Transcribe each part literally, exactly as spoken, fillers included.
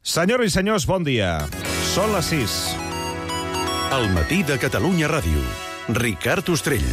Senyores i senyors, bon dia. Són les sis. El matí de Catalunya Ràdio. Ricard Ostrell.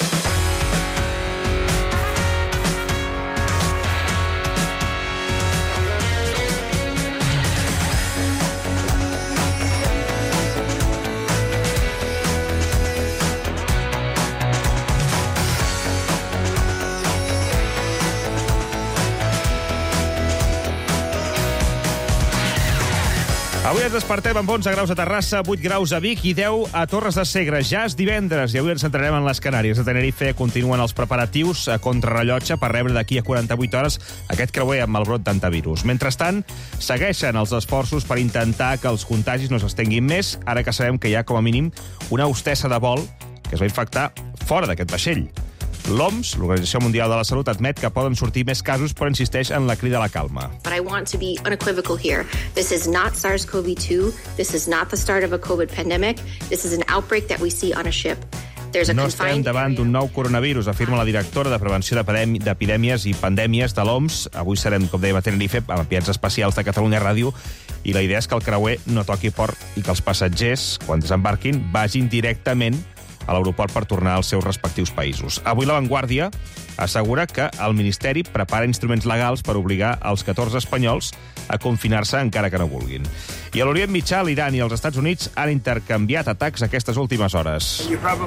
Avui ens despertem amb onze graus a Terrassa, vuit graus a Vic i deu a Torres de Segre. Ja és divendres i avui ens centrarem en les Canàries. A Tenerife continuen els preparatius a contrarrellotge per rebre d'aquí a quaranta-vuit hores aquest creuer amb el brot d'antivirus. Mentrestant, segueixen els esforços per intentar que els contagis no s'estenguin més, ara que sabem que hi ha com a mínim una hostessa de vol que es va infectar fora d'aquest vaixell. L'O M S, l'Organització Mundial de la Salut, admet que poden sortir més casos, però insisteix en la crida a la calma. But I want to be unequivocal here. This is not SARS CoV two. This is not the start of a COVID pandemic. This is an outbreak that we see on a ship. There's a No estem davant d'un nou coronavirus, afirma la directora de Prevenció d'Epidèmies i Pandèmies de l'O M S. Avui serem, com dèiem, a Tenerife, amb enviats especials de Catalunya Ràdio, i la idea és que el creuer no toqui port i que els passatgers, quan desembarquin, vagin directament a l'aeroport per tornar als seus respectius països. Avui La Vanguardia assegura que el Ministeri prepara instruments legals per obligar els catorze espanyols a confinar-se encara que no vulguin. I a l'Orient Mitjà, l'Iran i els Estats Units han intercanviat atacs aquestes últimes hores.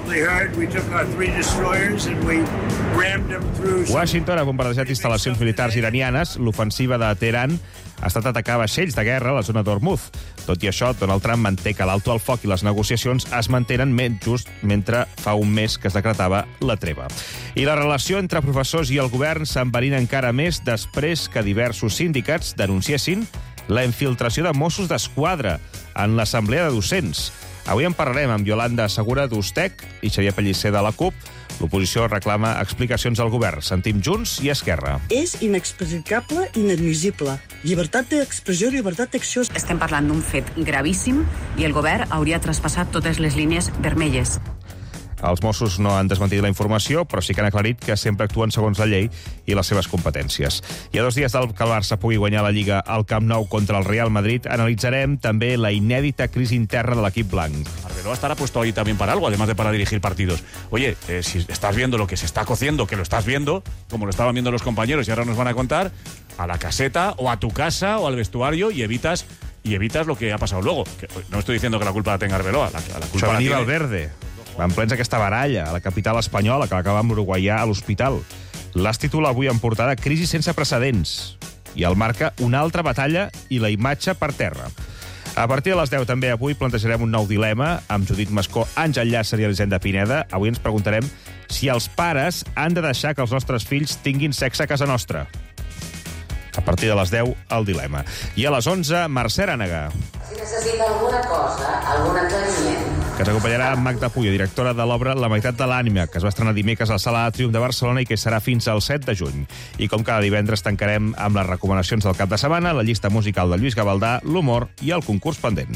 Washington ha bombardejat instal·lacions militars iranianes. L'ofensiva de Teheran ha estat atacar vaixells de guerra a la zona d'Hormuz. Tot i això, Donald Trump manté que l'alto al foc i les negociacions es mantenen just mentre fa un mes que es decretava la treva. I la relació entre professors i el govern s'enverina encara més després que diversos sindicats denunciessin la infiltració de Mossos d'Esquadra en l'Assemblea de Docents. Avui en parlarem amb Yolanda Segura d'Ustec i Xavier Pellicer de la CUP. L'oposició reclama explicacions al govern. Sentim Junts i Esquerra. És inexplicable i inadmissible. Llibertat d'expressió i llibertat d'acció. Estem parlant d'un fet gravíssim i el govern hauria traspassat totes les línies vermelles. Els Mossos no han desmentit la informació, però sí que han aclarit que sempre actuen segons la llei i les seves competències. I a dos dies del que el Barça pugui guanyar la Lliga al Camp Nou contra el Real Madrid, analitzarem també la inèdita crisi interna de l'equip blanc. Arbeloa estará puesto ahí también para algo, además de para dirigir partidos. Oye, eh, si estás viendo lo que se está cociendo, que lo estás viendo, como lo estaban viendo los compañeros y ahora nos van a contar, a la caseta o a tu casa o al vestuario y evitas y evitas lo que ha pasado luego. Que, no estoy diciendo que la culpa la tenga Arbeloa, la, la culpa Això la venia tiene... Valverde. Van plens aquesta baralla a la capital espanyola que va acabar amb uruguaià a l'hospital. L'As titula avui en portada Crisi sense precedents i el marca una altra batalla i la imatge per terra. A partir de les deu també avui plantejarem un nou dilema amb Judit Mascó, Àngel Llàcer i Elisenda Pineda. Avui ens preguntarem si els pares han de deixar que els nostres fills tinguin sexe a casa nostra. A partir de les deu, el dilema. I a les onze, Mercè Arànega. Si necessita alguna cosa, algun aclariment... Que ens acompanyarà Magda Puyo, directora de l'obra La meitat de l'ànima, que es va estrenar dimecres a la Sala Atrium de Barcelona i que serà fins al set de juny. I com cada divendres tancarem amb les recomanacions del cap de setmana, la llista musical de Lluís Gavaldà, l'humor i el concurs pendent.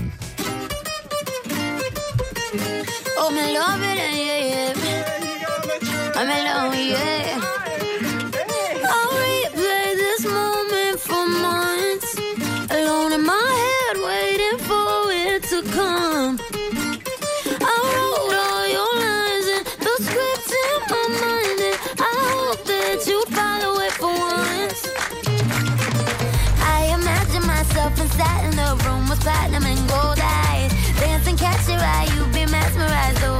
Oh, me love it, yeah, yeah. I'm alone, yeah. I'll replay this moment for months. Alone in my head, waiting for it to come. I wrote all your lines and the script in my mind, and I hope that you'd follow it for once. I imagine myself inside in the room with platinum and gold eyes, dancing, catch your eye, you'd be mesmerized, oh.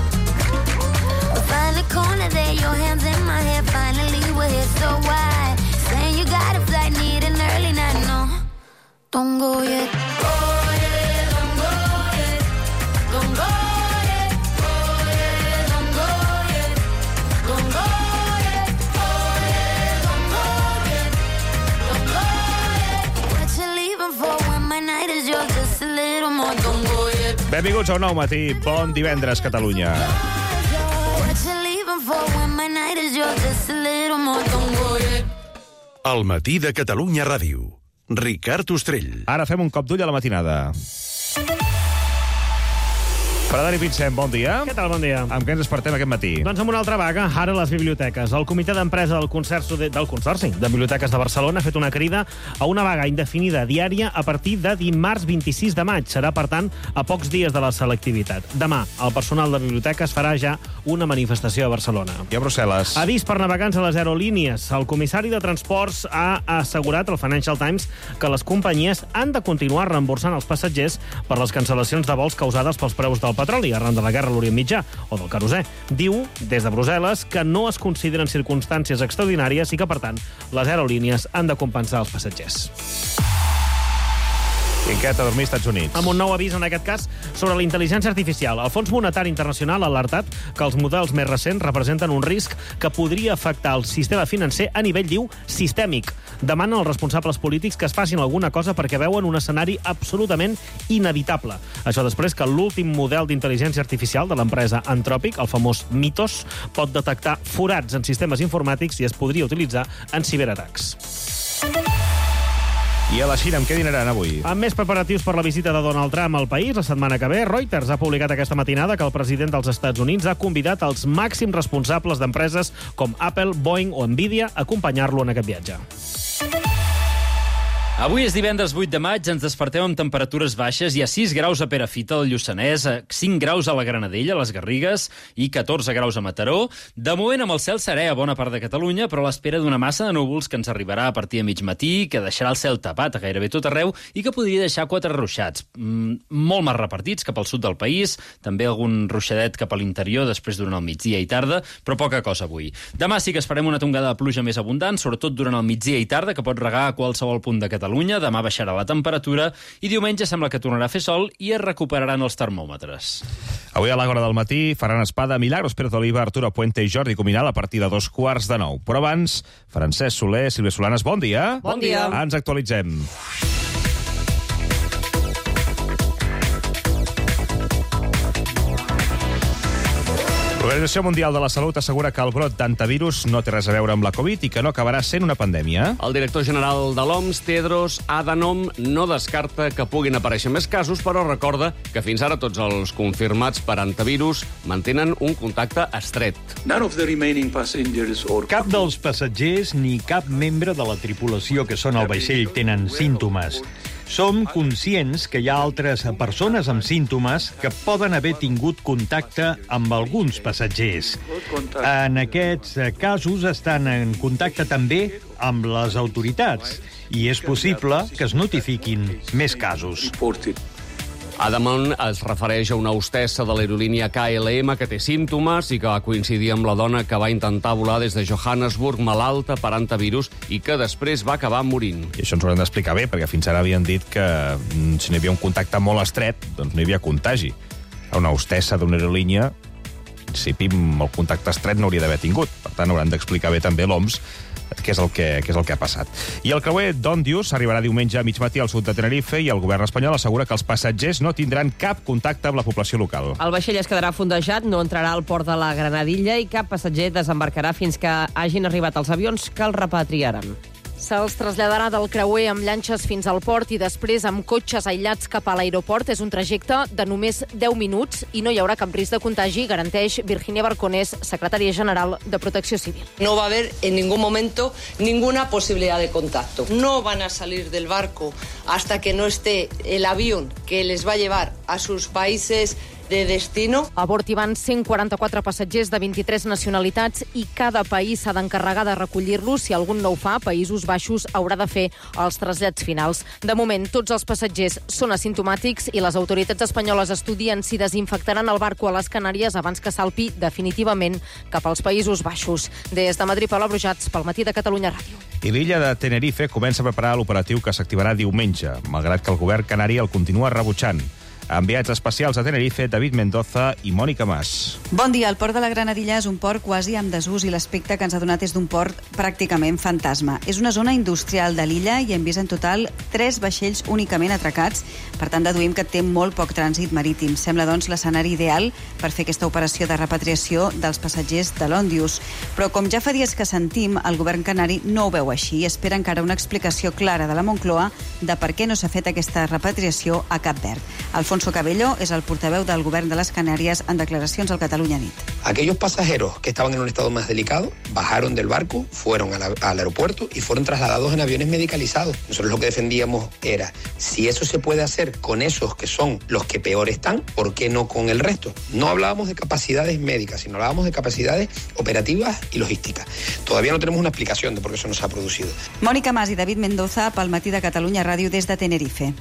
Find the corner there, your hands in my hair. Finally we're here, so why? Saying you got a flight, need an early night. No, don't go yet. Go yet, don't go yet. Don't go yet. Go yet, don't go yet. Don't go yet. Go yet, don't go yet. Don't go yet. What you leaving for when my night is yours? Just a little more. Don't go yet. Benvinguts a un nou matí. Bon divendres, Catalunya. El matí de Catalunya Ràdio. Ricard Ostrell. Ara fem un cop d'ull a la matinada. Frederic Vincent, bon dia. Què tal, bon dia? Amb què ens despertem aquest matí? Doncs amb una altra vaga, ara a les biblioteques. El comitè d'empresa del Consorci de, del Consorci de Biblioteques de Barcelona ha fet una crida a una vaga indefinida diària a partir de dimarts vint-i-sis de maig. Serà, per tant, a pocs dies de la selectivitat. Demà, el personal de biblioteques farà ja una manifestació a Barcelona. I a Brussel·les? Avís per navegants a les aerolínies. El comissari de Transports ha assegurat al Financial Times que les companyies han de continuar reemborsant els passatgers per les cancel·lacions de vols causades pels preus del petroli arran de la guerra a l'Orient Mitjà o del querosè. Diu, des de Brussel·les, que no es consideren circumstàncies extraordinàries i que, per tant, les aerolínies han de compensar els passatgers. I en què t'ha dormit als Estats Units? Amb un nou avís, en aquest cas, sobre la intel·ligència artificial. El Fons Monetari Internacional ha alertat que els models més recents representen un risc que podria afectar el sistema financer a nivell, diu, sistèmic. Demanen als responsables polítics que es facin alguna cosa perquè veuen un escenari absolutament inevitable. Això després que l'últim model d'intel·ligència artificial de l'empresa Anthropic, el famós Mythos, pot detectar forats en sistemes informàtics i es podria utilitzar en ciberatacs. I a la Xina, amb què dinaran avui? Amb més preparatius per la visita de Donald Trump al país la setmana que ve, Reuters ha publicat aquesta matinada que el president dels Estats Units ha convidat els màxims responsables d'empreses com Apple, Boeing o Nvidia a acompanyar-lo en aquest viatge. Avui és divendres vuit de maig, ens despertem amb temperatures baixes. Hi ha sis graus a Perafita, al Lluçanès, cinc graus a la Granadella, a les Garrigues, i catorze graus a Mataró. De moment, amb el cel serè a bona part de Catalunya, però a l'espera d'una massa de núvols que ens arribarà a partir de mig matí, que deixarà el cel tapat a gairebé tot arreu i que podria deixar quatre ruixats, mm, molt més repartits cap al sud del país, també algun ruixadet cap a l'interior després durant el migdia i tarda, però poca cosa avui. Demà sí que esperem una tongada de pluja més abundant, sobretot durant el migdia i tarda, que pot regar a qualsevol punt de Catalunya. Demà baixarà la temperatura i diumenge sembla que tornarà a fer sol i es recuperaran els termòmetres. Avui a l'Àgora del matí faran espada Milagros Pérez Oliva, Arturo Puente i Jordi Cuminal a partir de dos quarts de nou. Però abans, Francesc Soler, Sílvia Solanes, bon dia. Bon dia. Ens actualitzem. L'Organització Mundial de la Salut assegura que el brot d'antivirus no té res a veure amb la Covid i que no acabarà sent una pandèmia. El director general de l'O M S, Tedros Adhanom, no descarta que puguin aparèixer més casos, però recorda que fins ara tots els confirmats per antivirus mantenen un contacte estret. Cap dels passatgers ni cap membre de la tripulació que són al vaixell tenen símptomes. Som conscients que hi ha altres persones amb símptomes que poden haver tingut contacte amb alguns passatgers. En aquests casos estan en contacte també amb les autoritats i és possible que es notifiquin més casos. Adhanom es refereix a una hostessa de l'aerolínia K L M que té símptomes i que va coincidir amb la dona que va intentar volar des de Johannesburg malalta per antivirus i que després va acabar morint. I això ens ho haurem d'explicar bé, perquè fins ara havien dit que si no hi havia un contacte molt estret, doncs no hi havia contagi. A una hostessa d'una aerolínia, en principi, el contacte estret no hauria d'haver tingut. Per tant, hauran d'explicar bé també l'O M S què és el que, què és el que ha passat. I el creuer d'Òndius arribarà diumenge a mig matí al sud de Tenerife i el govern espanyol assegura que els passatgers no tindran cap contacte amb la població local. El vaixell es quedarà fondejat, no entrarà al port de la Granadilla i cap passatger desembarcarà fins que hagin arribat els avions que el repatriaran. Se'ls traslladarà del creuer amb llanxes fins al port i després amb cotxes aïllats cap a l'aeroport. És un trajecte de només deu minuts i no hi haurà cap risc de contagi, garanteix Virginia Barconés, secretària general de Protecció Civil. No va a haber en ningún momento ninguna posibilidad de contacto. No van a salir del barco hasta que no esté el avión que les va a llevar a sus países de destino. A bord hi van cent quaranta-quatre passatgers de vint-i-tres nacionalitats i cada país s'ha d'encarregar de recollir-los. Si algun no ho fa, Països Baixos haurà de fer els trasllats finals. De moment, tots els passatgers són asimptomàtics i les autoritats espanyoles estudien si desinfectaran el barco a les Canàries abans que salpi definitivament cap als Països Baixos. Des de Madrid, Paula Brujats, pel Matí de Catalunya Ràdio. I l'illa de Tenerife comença a preparar l'operatiu que s'activarà diumenge, malgrat que el govern canari el continua rebutjant. Enviats especials a Tenerife, David Mendoza i Mònica Mas. Bon dia. El port de la Granadilla és un port quasi en desús i l'aspecte que ens ha donat és d'un port pràcticament fantasma. És una zona industrial de l'illa i hem vist en total tres vaixells únicament atracats. Per tant, deduïm que té molt poc trànsit marítim. Sembla, doncs, l'escenari ideal per fer aquesta operació de repatriació dels passatgers de l'Òndius. Però, com ja fa dies que sentim, el govern canari no ho veu així i espera encara una explicació clara de la Moncloa de per què no s'ha fet aquesta repatriació a Cap Verd. Alfons Alfonso Cabello és el portaveu del govern de les Canàries en declaracions al Catalunya Nit. Aquellos pasajeros que estaban en un estado más delicado bajaron del barco, fueron a la, al aeropuerto y fueron trasladados en aviones medicalizados. Nosotros lo que defendíamos era, si eso se puede hacer con esos que son los que peor están, ¿por qué no con el resto? No hablábamos de capacidades médicas, sino hablábamos de capacidades operativas y logísticas. Todavía no tenemos una explicación de por qué eso no se ha producido. Mònica Mas i David Mendoza pel Matí de Catalunya Ràdio des de Tenerife.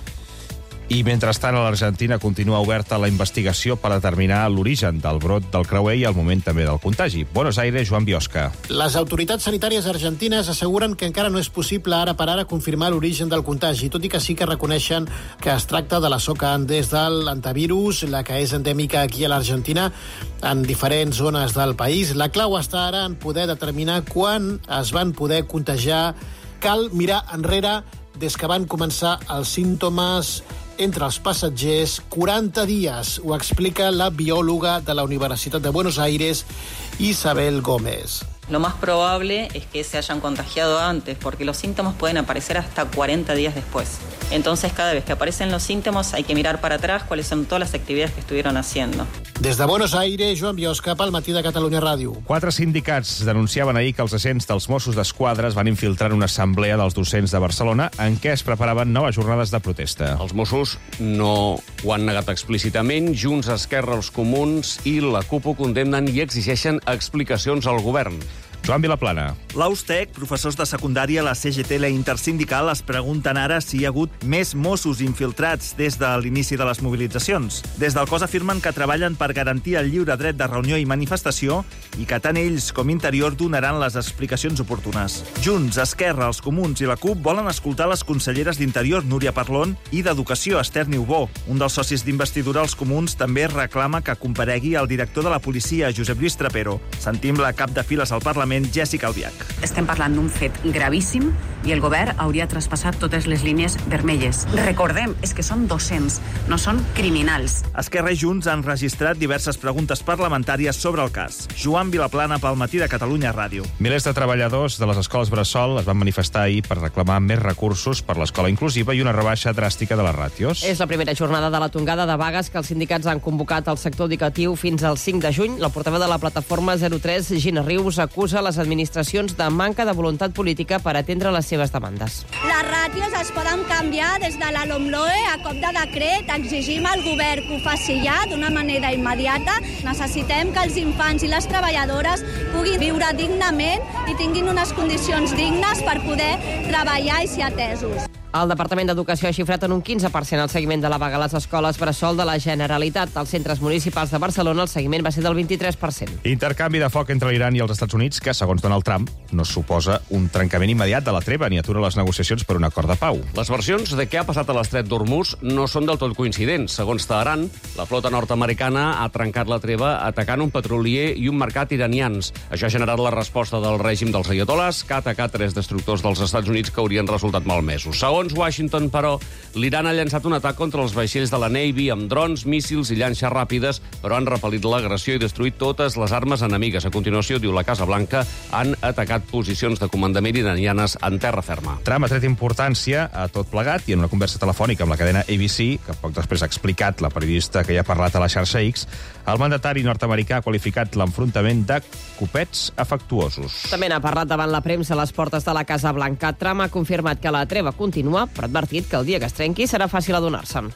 I, mentrestant, a l'Argentina continua oberta la investigació per determinar l'origen del brot del creuer i el moment també del contagi. Buenos Aires, Joan Biosca. Les autoritats sanitàries argentines asseguren que encara no és possible ara per ara confirmar l'origen del contagi, tot i que sí que reconeixen que es tracta de la soca Andes del antivirus, la que és endèmica aquí a l'Argentina, en diferents zones del país. La clau està ara en poder determinar quan es van poder contagiar. Cal mirar enrere des que van començar els símptomes entre els passatgers, quaranta dies, ho explica la biòloga de la Universitat de Buenos Aires, Isabel Gómez. Lo más probable es que se hayan contagiado antes, porque los síntomas pueden aparecer hasta cuarenta días después. Entonces, cada vez que aparecen los síntomas, hay que mirar para atrás cuáles son todas las actividades que estuvieron haciendo. Des de Buenos Aires, Joan Biosca, pel Matí de Catalunya Ràdio. Quatre sindicats denunciaven ahir que els agents dels Mossos d'Esquadra es van infiltrar en una assemblea dels docents de Barcelona en què es preparaven noves jornades de protesta. Els Mossos no ho han negat explícitament. Junts, Esquerra, els Comuns i la CUP ho condemnen i exigeixen explicacions al govern. Joan Vilaplana. L'Austec, professors de secundària, la C G T i la Intersindical es pregunten ara si hi ha hagut més Mossos infiltrats des de l'inici de les mobilitzacions. Des del cos afirmen que treballen per garantir el lliure dret de reunió i manifestació i que tant ells com Interior donaran les explicacions oportunes. Junts, Esquerra, els Comuns i la CUP volen escoltar les conselleres d'Interior, Núria Parlon, i d'Educació, Esther Niubó. Un dels socis d'investidura, els Comuns, també reclama que comparegui el director de la policia, Josep Lluís Trapero. Sentim la cap de files al Parlament, Jessica Albiach. Estem parlant d'un fet gravíssim i el govern hauria traspassat totes les línies vermelles. Recordem, és que són docents, no són criminals. Esquerra i Junts han registrat diverses preguntes parlamentàries sobre el cas. Joan Vilaplana pel Matí de Catalunya Ràdio. Milers de treballadors de les escoles bressol es van manifestar ahir per reclamar més recursos per l'escola inclusiva i una rebaixa dràstica de les ràtios. És la primera jornada de la tongada de vagues que els sindicats han convocat al sector educatiu fins al cinc de juny. La portaveu de la plataforma zero tres, Gina Rius, acusa les administracions de manca de voluntat política per atendre les seves demandes. Les ràtios es poden canviar des de la LOMLOE a cop de decret. Exigim al govern que ho faci ja d'una manera immediata. Necessitem que els infants i les treballadores puguin viure dignament i tinguin unes condicions dignes per poder treballar i ser atesos. El Departament d'Educació ha xifrat en un quinze per cent el seguiment de la vaga a les escoles bressol de la Generalitat. Als centres municipals de Barcelona el seguiment va ser del vint-i-tres per cent. Intercanvi de foc entre l'Iran i els Estats Units que, segons Donald Trump, no suposa un trencament immediat de la treva ni atura les negociacions per un acord de pau. Les versions de què ha passat a l'estret d'Hormuz no són del tot coincidents. Segons Teheran, la flota nord-americana ha trencat la treva atacant un petrolier i un mercat iranians. Això ha generat la resposta del règim dels ayatolás, que ha atacat tres destructors dels Estats Units que haurien resultat malmesos. Segons Segons Washington, però, l'Iran ha llançat un atac contra els vaixells de la Navy amb drons, míssils i llanxes ràpides, però han repel·lit l'agressió i destruït totes les armes enemigues. A continuació, diu la Casa Blanca, han atacat posicions de comandament iranianes en terra ferma. Trump ha tret importància a tot plegat i en una conversa telefònica amb la cadena A B C, que poc després ha explicat la periodista que hi ha parlat a la xarxa X, el mandatari nord-americà ha qualificat l'enfrontament de copets afectuosos. També n'ha parlat davant la premsa a les portes de la Casa Blanca. Trump ha confirmat que la treva continua, però ha advertit que el dia que es trenqui serà fàcil adonar-se'n.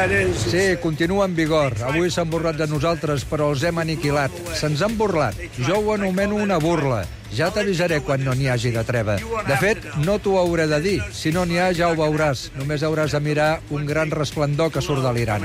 Sí, continua en vigor. Avui s'han burlat de nosaltres, però els hem aniquilat. Se'ns han burlat. Jo ho anomeno una burla. Ja t'avisaré quan no n'hi hagi de treva. De fet, no t'ho hauré de dir. Si no n'hi ha, ja ho veuràs. Només hauràs de mirar un gran resplendor que surt de l'Iran.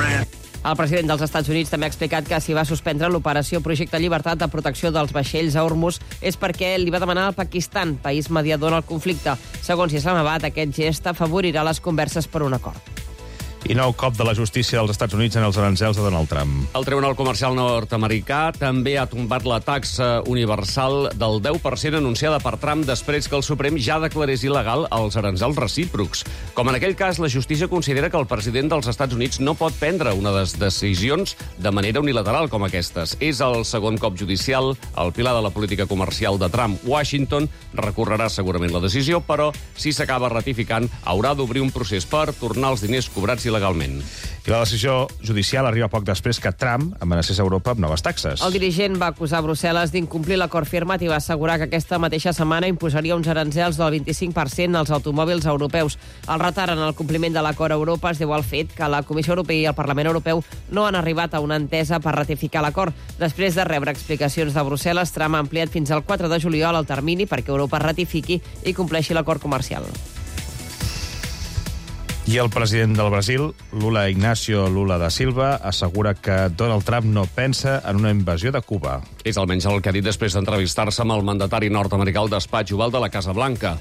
El president dels Estats Units també ha explicat que si va suspendre l'operació Projecte Llibertat de protecció dels vaixells a Hormuz és perquè li va demanar al Pakistan, país mediador en el conflicte. Segons Islamabad, aquest gest afavorirà les converses per un acord. I nou cop de la justícia dels Estats Units en els aranzels de Donald Trump. El Tribunal Comercial nord-americà també ha tombat la taxa universal del deu per cent anunciada per Trump després que el Suprem ja declarés il·legal els aranzels recíprocs. Com en aquell cas, la justícia considera que el president dels Estats Units no pot prendre una de les decisions de manera unilateral com aquestes. És el segon cop judicial, el pilar de la política comercial de Trump. Washington recorrerà segurament la decisió, però si s'acaba ratificant, haurà d'obrir un procés per tornar els diners cobrats il·legalment. I la decisió judicial arriba poc després que Trump amenacés Europa amb noves taxes. El dirigent va acusar Brussel·les d'incomplir l'acord firmat i va assegurar que aquesta mateixa setmana imposaria uns aranzels del vint-i-cinc per cent als automòbils europeus. El retard en el compliment de l'acord a Europa es deu al fet que la Comissió Europea i el Parlament Europeu no han arribat a una entesa per ratificar l'acord. Després de rebre explicacions de Brussel·les, Trump ha ampliat fins al quatre de juliol el termini perquè Europa ratifiqui i compleixi l'acord comercial. I el president del Brasil, Lula Ignacio Lula da Silva, assegura que Donald Trump no pensa en una invasió de Cuba. És almenys el que ha dit després d'entrevistar-se amb el mandatari nord-americà al despatx oval de la Casa Blanca.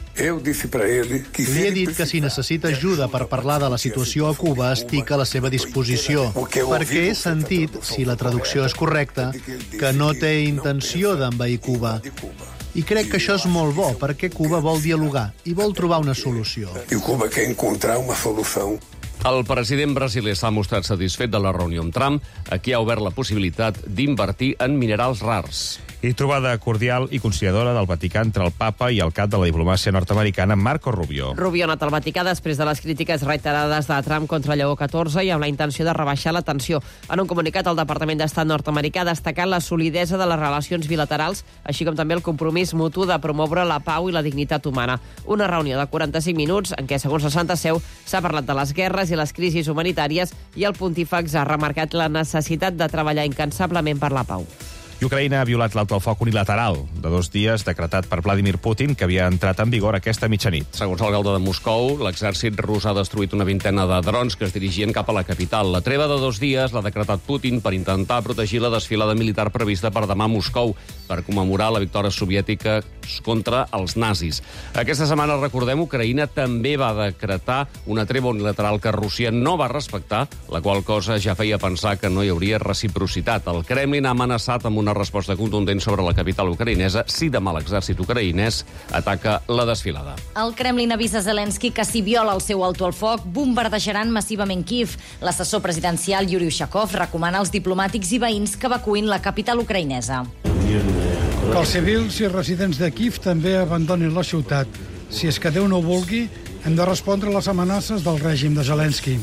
Li he dit que si necessita ajuda per parlar de la situació a Cuba, estic a la seva disposició, perquè he sentit, si la traducció és correcta, que no té intenció d'envair Cuba. I crec que això és molt bo, perquè Cuba vol dialogar i vol trobar una solució. I Cuba quer encontrar una solució. El president brasiler s'ha mostrat satisfet de la reunió amb Trump, a qui ha obert la possibilitat d'invertir en minerals rars. I trobada cordial i conciliadora del Vaticà entre el papa i el cap de la diplomàcia nord-americana, Marco Rubio. Rubio ha anat al Vaticà després de les crítiques reiterades de Trump contra Lleó catorze i amb la intenció de rebaixar la tensió. En un comunicat, el Departament d'Estat nord-americà ha destacat la solidesa de les relacions bilaterals, així com també el compromís mutu de promoure la pau i la dignitat humana. Una reunió de quaranta-cinc minuts en què, segons la Santa Seu, s'ha parlat de les guerres i les crisis humanitàries i el pontífex ha remarcat la necessitat de treballar incansablement per la pau. I Ucraïna ha violat l'alto al foc unilateral de dos dies decretat per Vladimir Putin, que havia entrat en vigor aquesta mitjanit. Segons l'alcalde de Moscou, l'exèrcit rus ha destruït una vintena de drons que es dirigien cap a la capital. La treva de dos dies l'ha decretat Putin per intentar protegir la desfilada militar prevista per demà a Moscou, per commemorar la victòria soviètica contra els nazis. Aquesta setmana, recordem, Ucraïna també va decretar una treva unilateral que Rússia no va respectar, la qual cosa ja feia pensar que no hi hauria reciprocitat. El Kremlin ha amenaçat amb una una resposta contundent sobre la capital ucraïnesa si demà l'exèrcit ucraïnès ataca la desfilada. El Kremlin avisa Zelensky que si viola el seu alto al foc, bombardejaran massivament Kiev. L'assessor presidencial Yuri Ushakov recomana als diplomàtics i veïns que evacuïn la capital ucraïnesa. Que els civils i residents de Kiev també abandonin la ciutat. Si és que Déu no ho vulgui, hem de respondre a les amenaces del règim de Zelensky.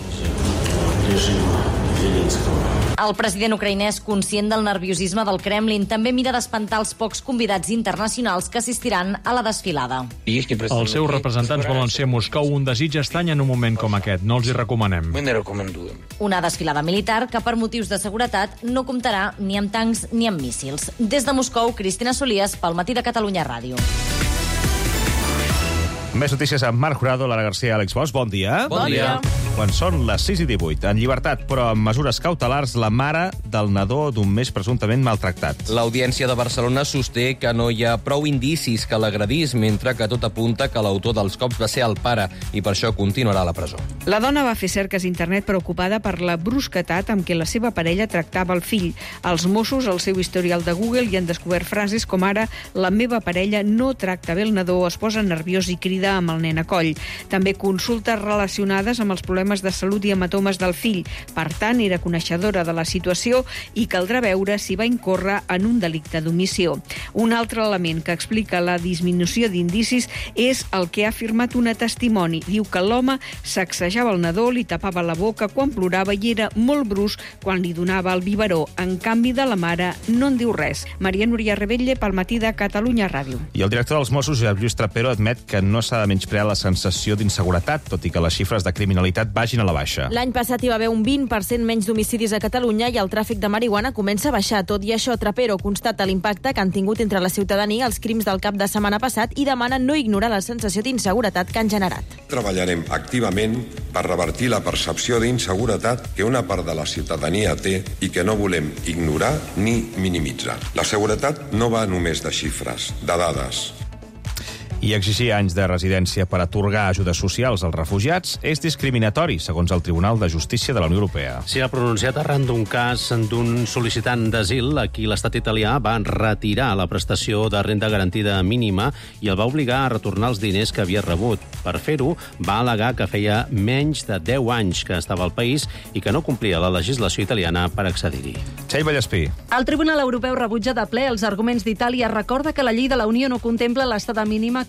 El president ucraïnès, conscient del nerviosisme del Kremlin, també mira d'espantar els pocs convidats internacionals que assistiran a la desfilada. Els seus representants volen ser a Moscou un desig estrany en un moment com aquest. No els hi recomanem. Una desfilada militar que, per motius de seguretat, no comptarà ni amb tancs ni amb míssils. Des de Moscou, Cristina Solies, pel Matí de Catalunya Ràdio. Més notícies amb Marc Jurado, Lara García, Àlex Bosch. Bon dia. Bon dia. Quan són les sis i divuit, en llibertat, però amb mesures cautelars, la mare del nadó d'un mes presumptament maltractat. L'Audiència de Barcelona sosté que no hi ha prou indicis que l'agredís, mentre que tot apunta que l'autor dels cops va ser el pare i per això continuarà a la presó. La dona va fer cerques a internet preocupada per la brusquetat amb què la seva parella tractava el fill. Els Mossos, al seu historial de Google, hi han descobert frases com ara «La meva parella no tracta bé el nadó, es posa nerviós i crida amb el nen a coll». També consultes relacionades amb els problemes de salut i hematomes del fill. Per tant, era coneixedora de la situació i caldrà veure si va incórrer en un delicte d'omissió. Un altre element que explica la disminució d'indicis és el que ha afirmat una testimoni. Diu que l'home sacsejava el nadó, li tapava la boca quan plorava i era molt brusc quan li donava el biberó. En canvi, de la mare no en diu res. Maria Núria Rebetlle, pel Matí de Catalunya Ràdio. I el director dels Mossos, Josep Lluís Trapero, admet que no s'ha de menysprear la sensació d'inseguretat, tot i que les xifres de criminalitat vagin a la baixa. L'any passat hi va haver un vint per cent menys d'homicidis a Catalunya i el tràfic de marihuana comença a baixar. Tot i això, Trapero constata l'impacte que han tingut entre la ciutadania els crims del cap de setmana passat i demana no ignorar la sensació d'inseguretat que han generat. Treballarem activament per revertir la percepció d'inseguretat que una part de la ciutadania té i que no volem ignorar ni minimitzar. La seguretat no va només de xifres, de dades. I exigir anys de residència per atorgar ajudes socials als refugiats és discriminatori, segons el Tribunal de Justícia de la Unió Europea. S'hi ha pronunciat arran d'un cas d'un sol·licitant d'asil a qui l'estat italià va retirar la prestació de renda garantida mínima i el va obligar a retornar els diners que havia rebut. Per fer-ho, va al·legar que feia menys de deu anys que estava al país i que no complia la legislació italiana per accedir-hi. Txell Vallespí. El Tribunal Europeu rebutja de ple els arguments d'Itàlia. Recorda que la llei de la Unió no contempla l'estada mínima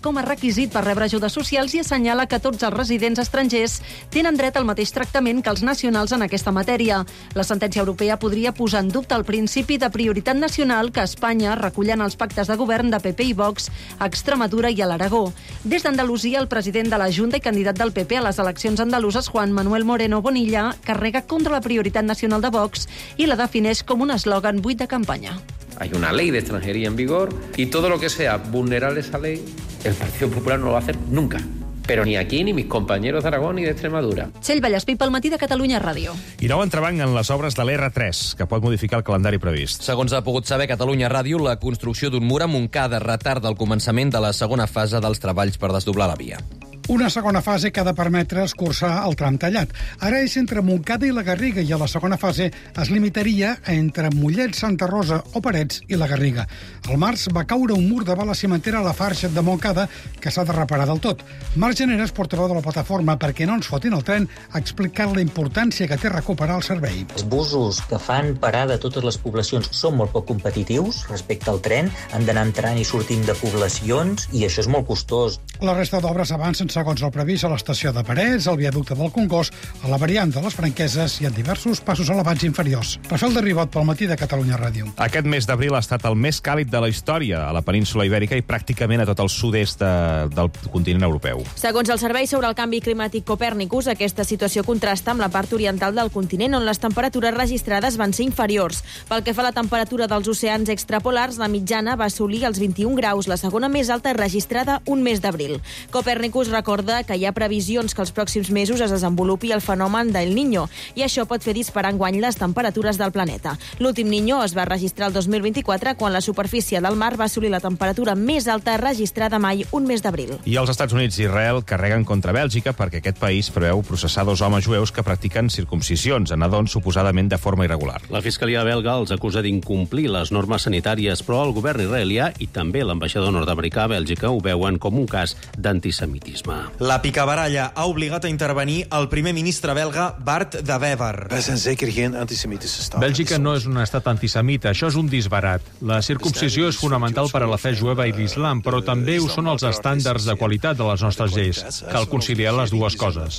com a requisit per rebre ajudes socials i assenyala que tots els residents estrangers tenen dret al mateix tractament que els nacionals en aquesta matèria. La sentència europea podria posar en dubte el principi de prioritat nacional que Espanya recull en els pactes de govern de P P i Vox a Extremadura i a l'Aragó. Des d'Andalusia, el president de la Junta i candidat del P P a les eleccions andaluses, Juan Manuel Moreno Bonilla, carrega contra la prioritat nacional de Vox i la defineix com un eslògan buit de campanya. Hay una ley de extranjería en vigor y todo lo que sea vulnerar esa ley, el Partido Popular no lo va a hacer nunca. Però ni aquí ni mis compañeros de Aragón ni de Extremadura. Txell Vallespí pel matí de Catalunya Ràdio. I nou entrebanc en les obres de l'R tres, que pot modificar el calendari previst. Segons ha pogut saber Catalunya Ràdio, la construcció d'un mur a Montcada retarda el començament de la segona fase dels treballs per desdoblar la via. Una segona fase que ha de permetre escurçar el tram tallat. Ara és entre Montcada i la Garriga i a la segona fase es limitaria entre Mollet, Santa Rosa o Parets i la Garriga. Al març va caure un mur davant la cimentera a la Farxa de Montcada que s'ha de reparar del tot. Marc Generes, portaveu de la plataforma Perquè no ens fotin el tren, ha explicat la importància que té recuperar el servei. Els busos que fan parada a totes les poblacions són molt poc competitius respecte al tren, han d'anar entrant i sortint de poblacions i això és molt costós. La resta d'obres avancen segons el previst a l'estació de Parets, al viaducte del Congost, a la variant de les Franqueses i en diversos passos elevats inferiors. Rafael de Ribot pel matí de Catalunya Ràdio. Aquest mes d'abril ha estat el més càlid de la història a la península Ibèrica i pràcticament a tot el sud-est de, del continent europeu. Segons el Servei sobre el Canvi Climàtic Copèrnicus, aquesta situació contrasta amb la part oriental del continent, on les temperatures registrades van ser inferiors. Pel que fa a la temperatura dels oceans extrapolars, la mitjana va assolir els vint-i-un graus, la segona més alta registrada un mes d'abril. Copèrnicus recorda que hi ha previsions que els pròxims mesos es desenvolupi el fenomen del Niño i això pot fer disparar enguany les temperatures del planeta. L'últim Niño es va registrar el dos mil vint-i-quatre quan la superfície del mar va assolir la temperatura més alta registrada mai un mes d'abril. I els Estats Units i Israel carreguen contra Bèlgica perquè aquest país preveu processar dos homes jueus que practiquen circumcisions a nadons suposadament de forma irregular. La Fiscalia belga els acusa d'incomplir les normes sanitàries, però el govern israelià i també l'ambaixador nord-americà a Bèlgica ho veuen com un cas d'antisemitisme. La picabaralla ha obligat a intervenir el primer ministre belga Bart de Wever. Bèlgica no és un estat antisemita, això és un disbarat. La circumcisió és fonamental per a la fe jueva i l'islam, però també ho són els estàndards de qualitat de les nostres lleis. Cal conciliar les dues coses.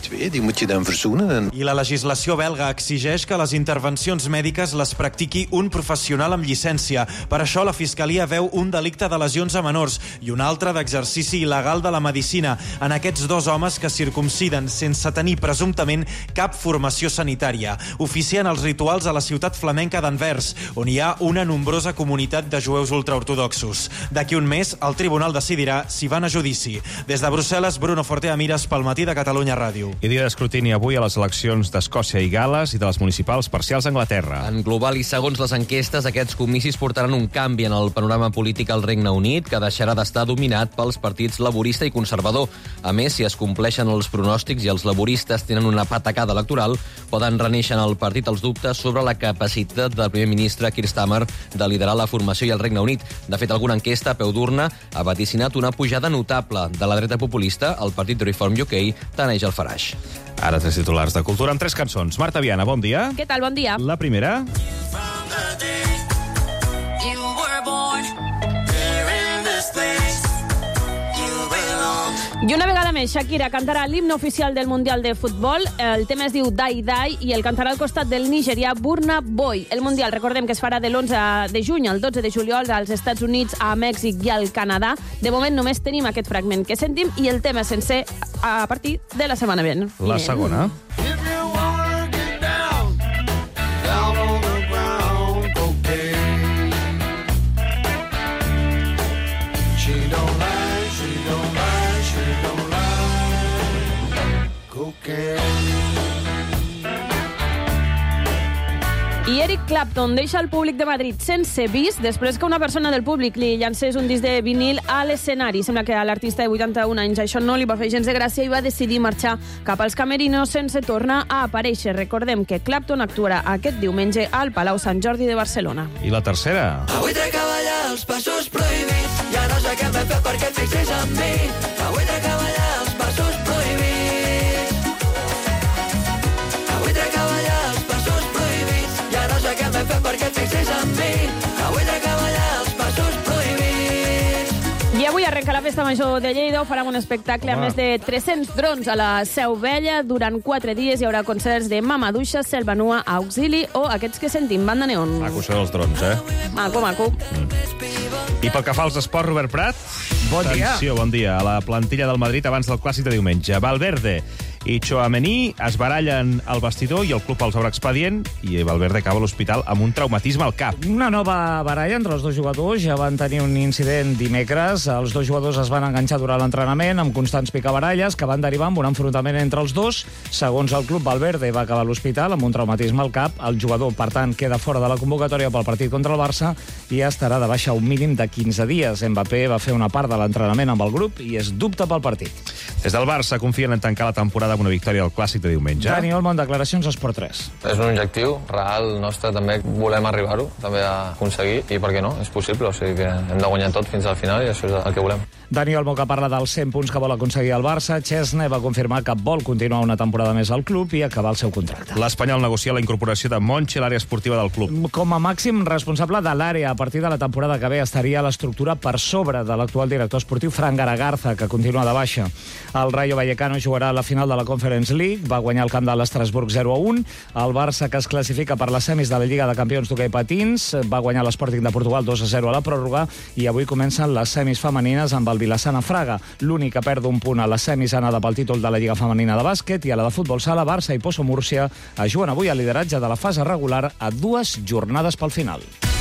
I la legislació belga exigeix que les intervencions mèdiques les practiqui un professional amb llicència. Per això la Fiscalia veu un delicte de lesions a menors i un altre d'exercici il·legal de la medicina en aquests dos homes que circumciden sense tenir presumptament cap formació sanitària. Oficien els rituals a la ciutat flamenca d'Anvers, on hi ha una nombrosa comunitat de jueus ultraortodoxos. D'aquí un mes, el tribunal decidirà si van a judici. Des de Brussel·les, Bruno Fortea Mires pel matí de Catalunya Ràdio. I dia d'escrutini avui a les eleccions d'Escòcia i Gal·les i de les municipals parcials a Anglaterra. En global i segons les enquestes, aquests comicis portaran un canvi en el panorama polític al Regne Unit, que deixarà d'estar dominat pels partits laborista i conservador. A més, si es compleixen els pronòstics i els laboristes tenen una patacada electoral, poden reneixer en el partit els dubtes sobre la capacitat del primer ministre Keir Starmer de liderar la formació i el Regne Unit. De fet, alguna enquesta a peu d'urna ha vaticinat una pujada notable de la dreta populista. El partit Reform U K taneix el Farage. Ara tres titulars de cultura amb tres cançons. Marta Viana, bon dia. Què tal? Bon dia. La primera... I una vegada més, Shakira cantarà l'himne oficial del Mundial de Futbol. El tema es diu Dai Dai i el cantarà al costat del nigerià Burna Boy. El Mundial, recordem que es farà de l'onze de juny al dotze de juliol als Estats Units, a Mèxic i al Canadà. De moment només tenim aquest fragment que sentim i el tema sencer a partir de la setmana vinent. La segona. I Eric Clapton deixa el públic de Madrid sense vis després que una persona del públic li llancés un disc de vinil a l'escenari. Sembla que a l'artista de vuitanta-un anys això no li va fer gens de gràcia i va decidir marxar cap als camerinos sense tornar a aparèixer. Recordem que Clapton actuarà aquest diumenge al Palau Sant Jordi de Barcelona. I la tercera. Avui trec a ballar els passos prohibits, ja no sé què m'he fet perquè et fixis en mi. Avui trec a ballar els passos prohibits. Avui trec a ballar els passos prohibits, ja no sé què m'he fet perquè et fixis en mi. Avui trec a ballar els passos prohibits. I avui arrenca la festa Festa Major de Lleida oferem un espectacle amb més de tres-cents drons a la Seu Vella. Durant quatre dies hi haurà concerts de Mamaduixa, Selva Nua, Auxili o aquests que sentim, Banda Neon. Maco, això dels drons, eh? Maco, maco. I pel que fa als esports, Robert Prat? Bon dia. Atenció, bon dia. A la plantilla del Madrid abans del clàssic de diumenge. Valverde i Tchouaméni es barallen al vestidor i el club els obre expedient i Valverde acaba a l'hospital amb un traumatisme al cap. Una nova baralla entre els dos jugadors. Ja van tenir un incident dimecres. Els dos jugadors es van enganxar durant l'entrenament amb constants picabaralles que van derivar en un enfrontament entre els dos. Segons el club, Valverde va acabar a l'hospital amb un traumatisme al cap. El jugador, per tant, queda fora de la convocatòria pel partit contra el Barça i estarà de baixa un mínim de quinze dies. Mbappé va fer una part de l'entrenament amb el grup i és dubte pel partit. Des del Barça confien en tancar la temporada amb una victòria al clàssic de diumenge. Dani Olmo, en declaracions a Esport tres. És un objectiu real nostre, també volem arribar-ho, també a aconseguir, i per què no? És possible, o sigui que hem de guanyar tot fins al final i això és el que volem. Dani Olmo, que parla dels cent punts que vol aconseguir el Barça. Chesney va confirmar que vol continuar una temporada més al club i acabar el seu contracte. L'Espanyol negocia la incorporació de Monchi a l'àrea esportiva del club. Com a màxim responsable de l'àrea, a partir de la temporada que ve estaria l'estructura per sobre de l'actual director esportiu Fran Garagarza, que continua de baixa. El Rayo Vallecano jugarà a la final de la Conference League, va guanyar el camp de l'Estrasburg zero a un. El Barça, que es classifica per les semis de la Lliga de Campions d'hoquei patins, va guanyar l'Sporting de Portugal dos a zero a la pròrroga i avui comencen les semis femenines amb el Vilassana Fraga. L'únic que perd un punt a les semis anada pel títol de la Lliga Femenina de Bàsquet i a la de futbol sala, Barça i Pozo Múrcia es juguen avui al lideratge de la fase regular a dues jornades pel final.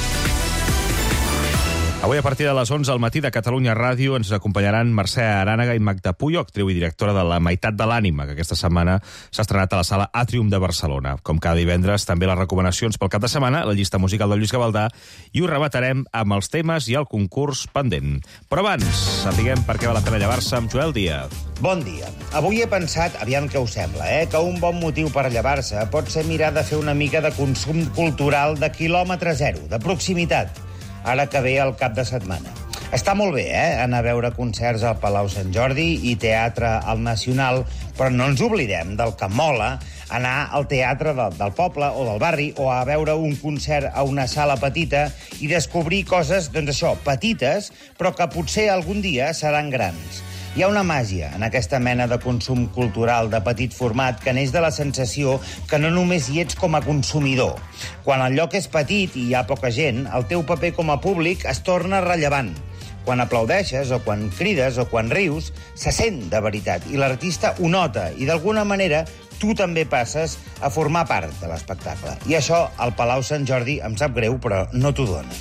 Avui, a partir de les onze al matí de Catalunya Ràdio, ens acompanyaran Mercè Arànega i Magda Puyo, actriu i directora de La meitat de l'ànima, que aquesta setmana s'ha estrenat a la sala Atrium de Barcelona. Com cada divendres, també les recomanacions pel cap de setmana, la llista musical de Lluís Gavaldà, i ho rematarem amb els temes i el concurs pendent. Però abans, sapiguem per què val la pena llevar-se amb Joel Díaz. Bon dia. Avui he pensat, aviam què us sembla, eh, que un bon motiu per llevar-se pot ser mirar de fer una mica de consum cultural de quilòmetre zero, de proximitat, ara que ve el cap de setmana. Està molt bé, eh?, anar a veure concerts al Palau Sant Jordi i teatre al Nacional, però no ens oblidem del que mola anar al teatre del, del poble o del barri o a veure un concert a una sala petita i descobrir coses, doncs això, petites, però que potser algun dia seran grans. Hi ha una màgia en aquesta mena de consum cultural de petit format que neix de la sensació que no només hi ets com a consumidor. Quan el lloc és petit i hi ha poca gent, el teu paper com a públic es torna rellevant. Quan aplaudeixes o quan crides o quan rius, se sent de veritat i l'artista ho nota i d'alguna manera tu també passes a formar part de l'espectacle. I això al Palau Sant Jordi em sap greu, però no t'ho dona.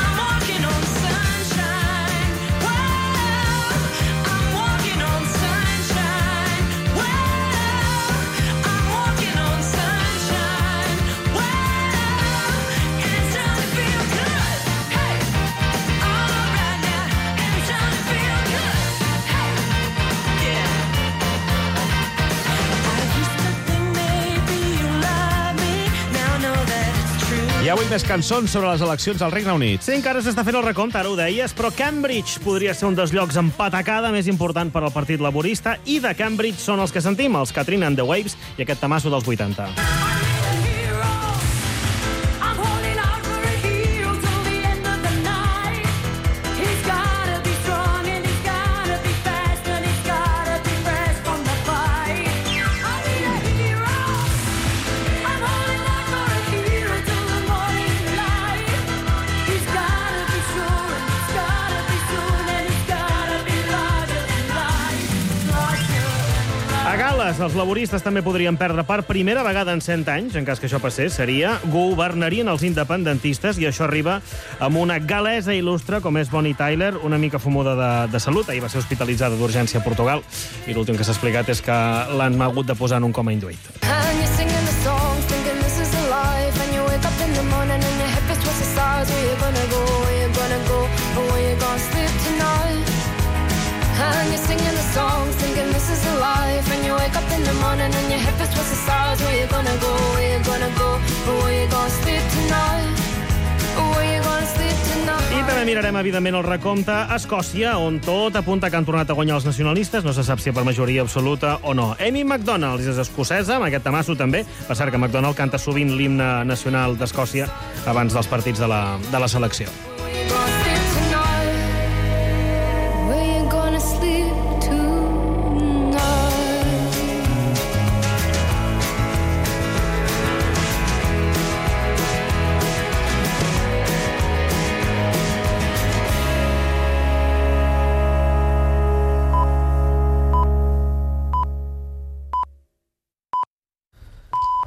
I avui més cançons sobre les eleccions al Regne Unit. Sí, encara s'està fent el recompte, ara ho deies, però Cambridge podria ser un dels llocs amb patacada més important per al Partit Laborista, i de Cambridge són els que sentim, els Katrina and the Waves i aquest tamasso dels vuitanta. A Gal·les, els laboristes també podrien perdre per primera vegada en cent anys, en cas que això passés, seria, governarien els independentistes, i això arriba amb una gal·lesa il·lustre com és Bonnie Tyler, una mica fumuda de, de salut. Ahir va ser hospitalitzada d'urgència a Portugal, i l'últim que s'ha explicat és que l'han hagut de posar en un coma induït. And you're singing the song, thinking this is a life. And you wake up in the morning and your hip is towards the stars. Where you gonna go, where you gonna go, or where you gonna sleep tonight, or where you gonna sleep tonight. I també mirarem, evidentment, el recompte a Escòcia, on tot apunta que han tornat a guanyar els nacionalistes. No se sap si per majoria absoluta o no. Amy McDonald és escocesa, amb aquest tamasso també. Per cert, que McDonald canta sovint l'himne nacional d'Escòcia abans dels partits de la, de la selecció. Where you gonna sleep tonight, where you gonna sleep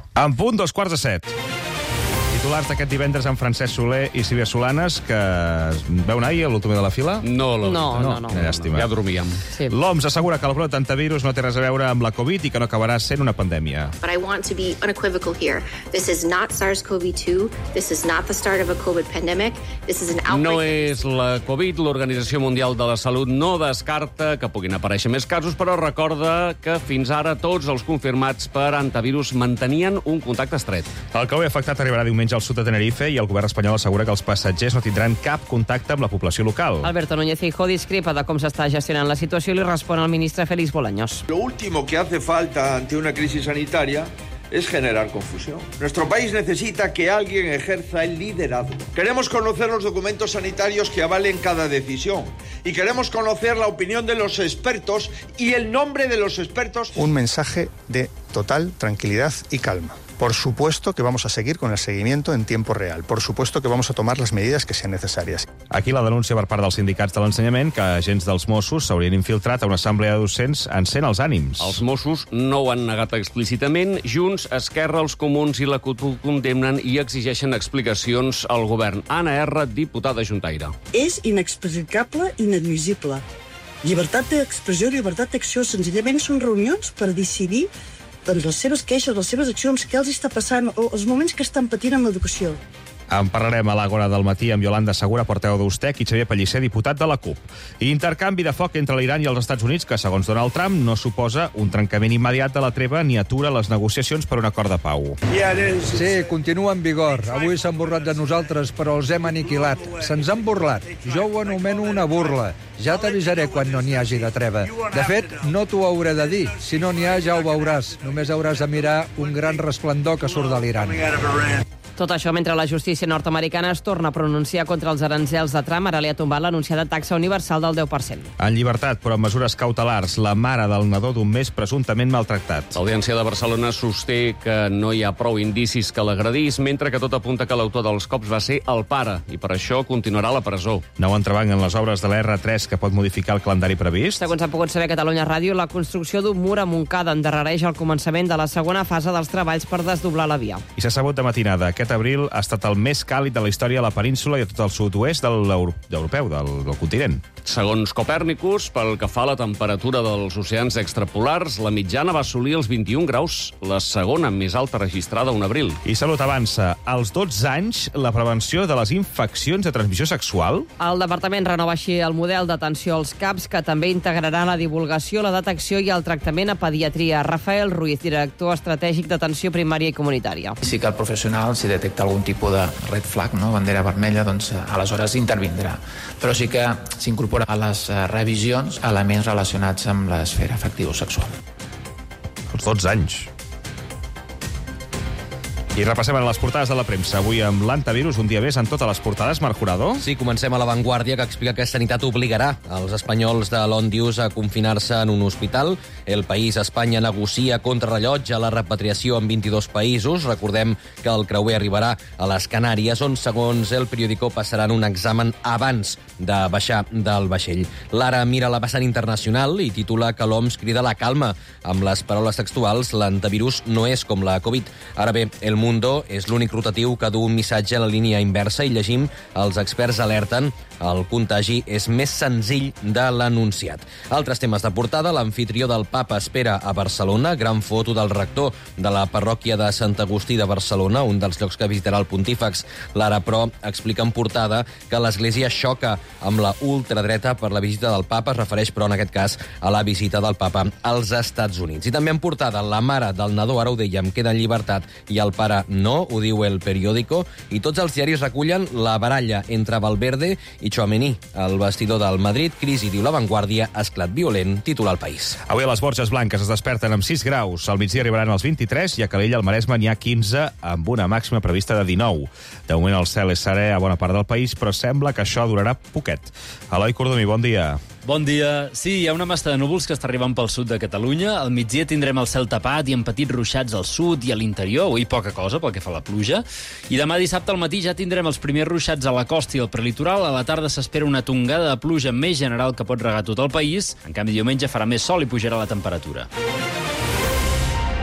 En punt, dos quarts de set. Titulars d'aquest divendres amb Francesc Soler i Sílvia Solanes, que veu anar ahir a l'últim de la fila? No, no, no, no, no. Llàstima. Ja dormíem. Sí. L'O M S assegura que el brot d'antivirus no té res a veure amb la Covid i que no acabarà sent una pandèmia. But I want to be unequivocal here. This is not SARS CoV two. This is not the start of a COVID pandemic. This is an outbreak. No és la Covid. L'Organització Mundial de la Salut no descarta que puguin aparèixer més casos, però recorda que fins ara tots els confirmats per antivirus mantenien un contacte estret. El que avui afectat arribarà diumenge al sud de Tenerife i el govern espanyol assegura que els passatgers no tindran cap contacte amb la població local. Alberto Núñez Feijóo discrepa de com s'està gestionant la situació i li respon al ministre Félix Bolaños. Lo último que hace falta ante una crisis sanitaria es generar confusión. Nuestro país necesita que alguien ejerza el liderazgo. Queremos conocer los documentos sanitarios que avalen cada decisión y queremos conocer la opinión de los expertos y el nombre de los expertos. Un mensaje de total tranquilidad y calma. Por supuesto que vamos a seguir con el seguimiento en tiempo real. Por supuesto que vamos a tomar las medidas que sean necesarias. Aquí la denúncia per part dels sindicats de l'ensenyament que agents dels Mossos s'haurien infiltrat a una assemblea de docents encén els ànims. Els Mossos no ho han negat explícitament. Junts, Esquerra, els Comuns i la C U T ho condemnen i exigeixen explicacions al govern. Anna R., diputada juntaire. És inexplicable, inadmissible. Llibertat d'expressió i llibertat d'acció senzillament són reunions per decidir doncs, les seves queixes, les seves accions, què els està passant, o els moments que estan patint amb l'educació. En parlarem a l'Àgora del matí amb Yolanda Segura, portaveu d'Ustec, i Xavier Pellicer, diputat de la C U P. I intercanvi de foc entre l'Iran i els Estats Units, que, segons Donald Trump, no suposa un trencament immediat de la treva ni atura les negociacions per un acord de pau. Sí, continua en vigor. Avui s'han burlat de nosaltres, però els hem aniquilat. Se'ns han burlat. Jo ho anomeno una burla. Ja t'avisaré quan no n'hi hagi de treva. De fet, no t'ho hauré de dir. Si no n'hi ha, ja ho veuràs. Només hauràs de mirar un gran resplendor que surt de l'Iran. Tot això mentre la justícia nord-americana es torna a pronunciar contra els aranzels de Trump. Ara li ha tombat l'anunciada taxa universal del deu per cent. En llibertat, però amb mesures cautelars, la mare del nadó d'un mes presumptament maltractat. L'Audiència de Barcelona sosté que no hi ha prou indicis que l'agredís, mentre que tot apunta que l'autor dels cops va ser el pare, i per això continuarà a la presó. Nou entrebanc en les obres de la erre tres que pot modificar el calendari previst. Segons ha pogut saber Catalunya Ràdio, la construcció d'un mur a Montcada endarrereix el començament de la segona fase dels treballs per desdoblar la via. I s'ha sabut de matinada. Aquest abril ha estat el més càlid de la història a la península i a tot el sud-oest de l'europeu, del, del continent. Segons Copèrnicus, pel que fa a la temperatura dels oceans extrapolars, la mitjana va assolir els vint-i-un graus, la segona més alta registrada un abril. I Salut avança. Als dotze anys, la prevenció de les infeccions de transmissió sexual? El departament renova així el model d'atenció als CAPs, que també integrarà la divulgació, la detecció i el tractament a pediatria. Rafael Ruiz, director estratègic d'atenció primària i comunitària. Sí que el professional, si detecta algun tipus de red flag, no? bandera vermella, doncs aleshores intervindrà. Però sí que s'incorpora a les revisions elements relacionats amb l'esfera afectivo-sexual. Els dotze anys. I repassem a les portades de la premsa. Avui amb l'antivirus, un dia més en totes les portades. Marc Jurado? Sí, comencem a La Vanguardia, que explica que Sanitat obligarà els espanyols de l'Ondius a confinar-se en un hospital. El País, Espanya negocia contrarrellotge a la repatriació en vint-i-dos països. Recordem que el creuer arribarà a les Canàries, on, segons el periòdico, passaran un examen abans de baixar del vaixell. L'Ara mira la vessant internacional i titula que l'O M S crida la calma. Amb les paraules textuals, l'antivirus no és com la Covid. Ara bé, el Mundo és l'únic rotatiu que du un missatge a la línia inversa i llegim els experts alerten el contagi és més senzill de l'anunciat. Altres temes de portada, l'amfitrió del Papa espera a Barcelona, gran foto del rector de la parròquia de Sant Agustí de Barcelona, un dels llocs que visitarà el pontífex. L'Ara, però, explica en portada que l'Església xoca amb la ultradreta per la visita del Papa, es refereix, però, en aquest cas, a la visita del Papa als Estats Units. I també en portada, la mare del nadó, ara ho dèiem, queda en llibertat i el pare no, ho diu El Periódico, i tots els diaris recullen la baralla entre Valverde i Tchouaméni. El vestidor del Madrid, crisi, diu La Vanguardia, esclat violent, titula El País. Avui a les Borges Blanques es desperten amb sis graus. Al migdia arribaran als vint-i-tres i a Calella, al Maresme, n'hi ha quinze, amb una màxima prevista de dinou. De moment el cel és serè a bona part del país, però sembla que això durarà poquet. Eloi Cordomí, bon dia. Bon dia. Sí, hi ha una massa de núvols que està arribant pel sud de Catalunya. Al migdia tindrem el cel tapat i amb petits ruixats al sud i a l'interior, avui poca cosa pel que fa a la pluja. I demà dissabte al matí ja tindrem els primers ruixats a la costa i al prelitoral. A la tarda s'espera una tongada de pluja més general que pot regar tot el país. En canvi, diumenge farà més sol i pujarà la temperatura.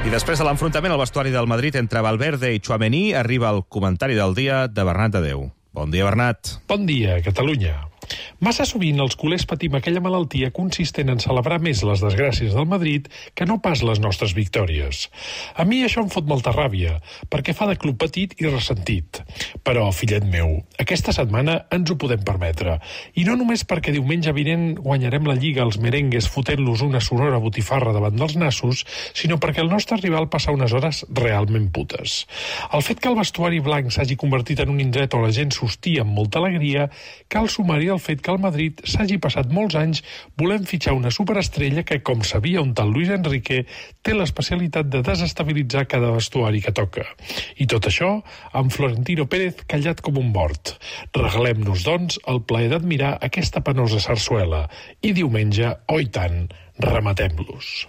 I després de l'enfrontament al vestuari del Madrid entre Valverde i Tchouaméni, arriba el comentari del dia de Bernat Adeu. Bon dia, Bernat. Bon dia, Catalunya. Massa sovint els culers patim aquella malaltia consistent en celebrar més les desgràcies del Madrid que no pas les nostres victòries. A mi això em fot molta ràbia, perquè fa de club petit i ressentit. Però, fillet meu, aquesta setmana ens ho podem permetre. I no només perquè diumenge vinent guanyarem la Lliga als merengues fotent-los una sonora botifarra davant dels nassos, sinó perquè el nostre rival passa unes hores realment putes. El fet que el vestuari blanc s'hagi convertit en un indret on la gent s'hostia amb molta alegria, cal sumar-hi el fet que el Madrid s'hagi passat molts anys volent fitxar una superestrella que, com sabia un tal Luis Enrique, té l'especialitat de desestabilitzar cada vestuari que toca. I tot això amb Florentino Pérez callat com un mort. Regalem-nos, doncs, el plaer d'admirar aquesta penosa sarsuela. I diumenge, oh i tant, rematem-los.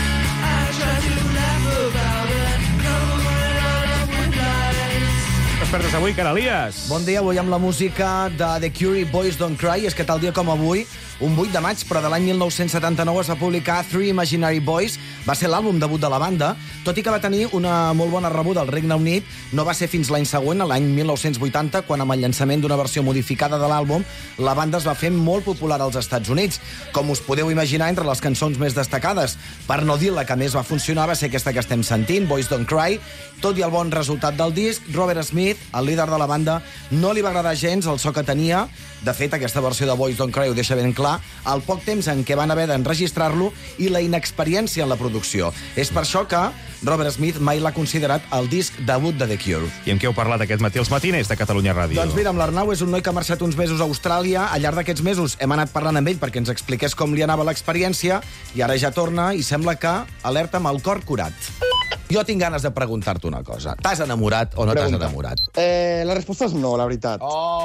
Expertes avui, Canalies. Bon dia, avui amb la música de The Cure i Boys Don't Cry. És que tal dia com avui, un vuit de maig, però de l'any mil nou-cents setanta-nou es va publicar Three Imaginary Boys. Va ser l'àlbum debut de la banda, tot i que va tenir una molt bona rebuda al Regne Unit. No va ser fins l'any següent, l'any mil nou-cents vuitanta, quan amb el llançament d'una versió modificada de l'àlbum, la banda es va fer molt popular als Estats Units. Com us podeu imaginar, entre les cançons més destacades, per no dir la que més va funcionar, va ser aquesta que estem sentint, Boys Don't Cry. Tot i el bon resultat del disc, Robert Smith, el líder de la banda, no li va agradar gens el so que tenia. De fet, aquesta versió de Boys Don't Cry ho deixa ben clar, el poc temps en què van haver d'enregistrar-lo i la inexperiència en la producció. És per això que Robert Smith mai l'ha considerat el disc debut de The Cure. I amb què heu parlat aquest matí als matiners de Catalunya Ràdio? Doncs mira, amb l'Arnau és un noi que ha marxat uns mesos a Austràlia. Al llarg d'aquests mesos hem anat parlant amb ell perquè ens expliqués com li anava l'experiència i ara ja torna i sembla que alerta amb el cor curat. Jo tinc ganes de preguntar-te una cosa. T'has enamorat o no t'has enamorat? Eh, la resposta és no, la veritat.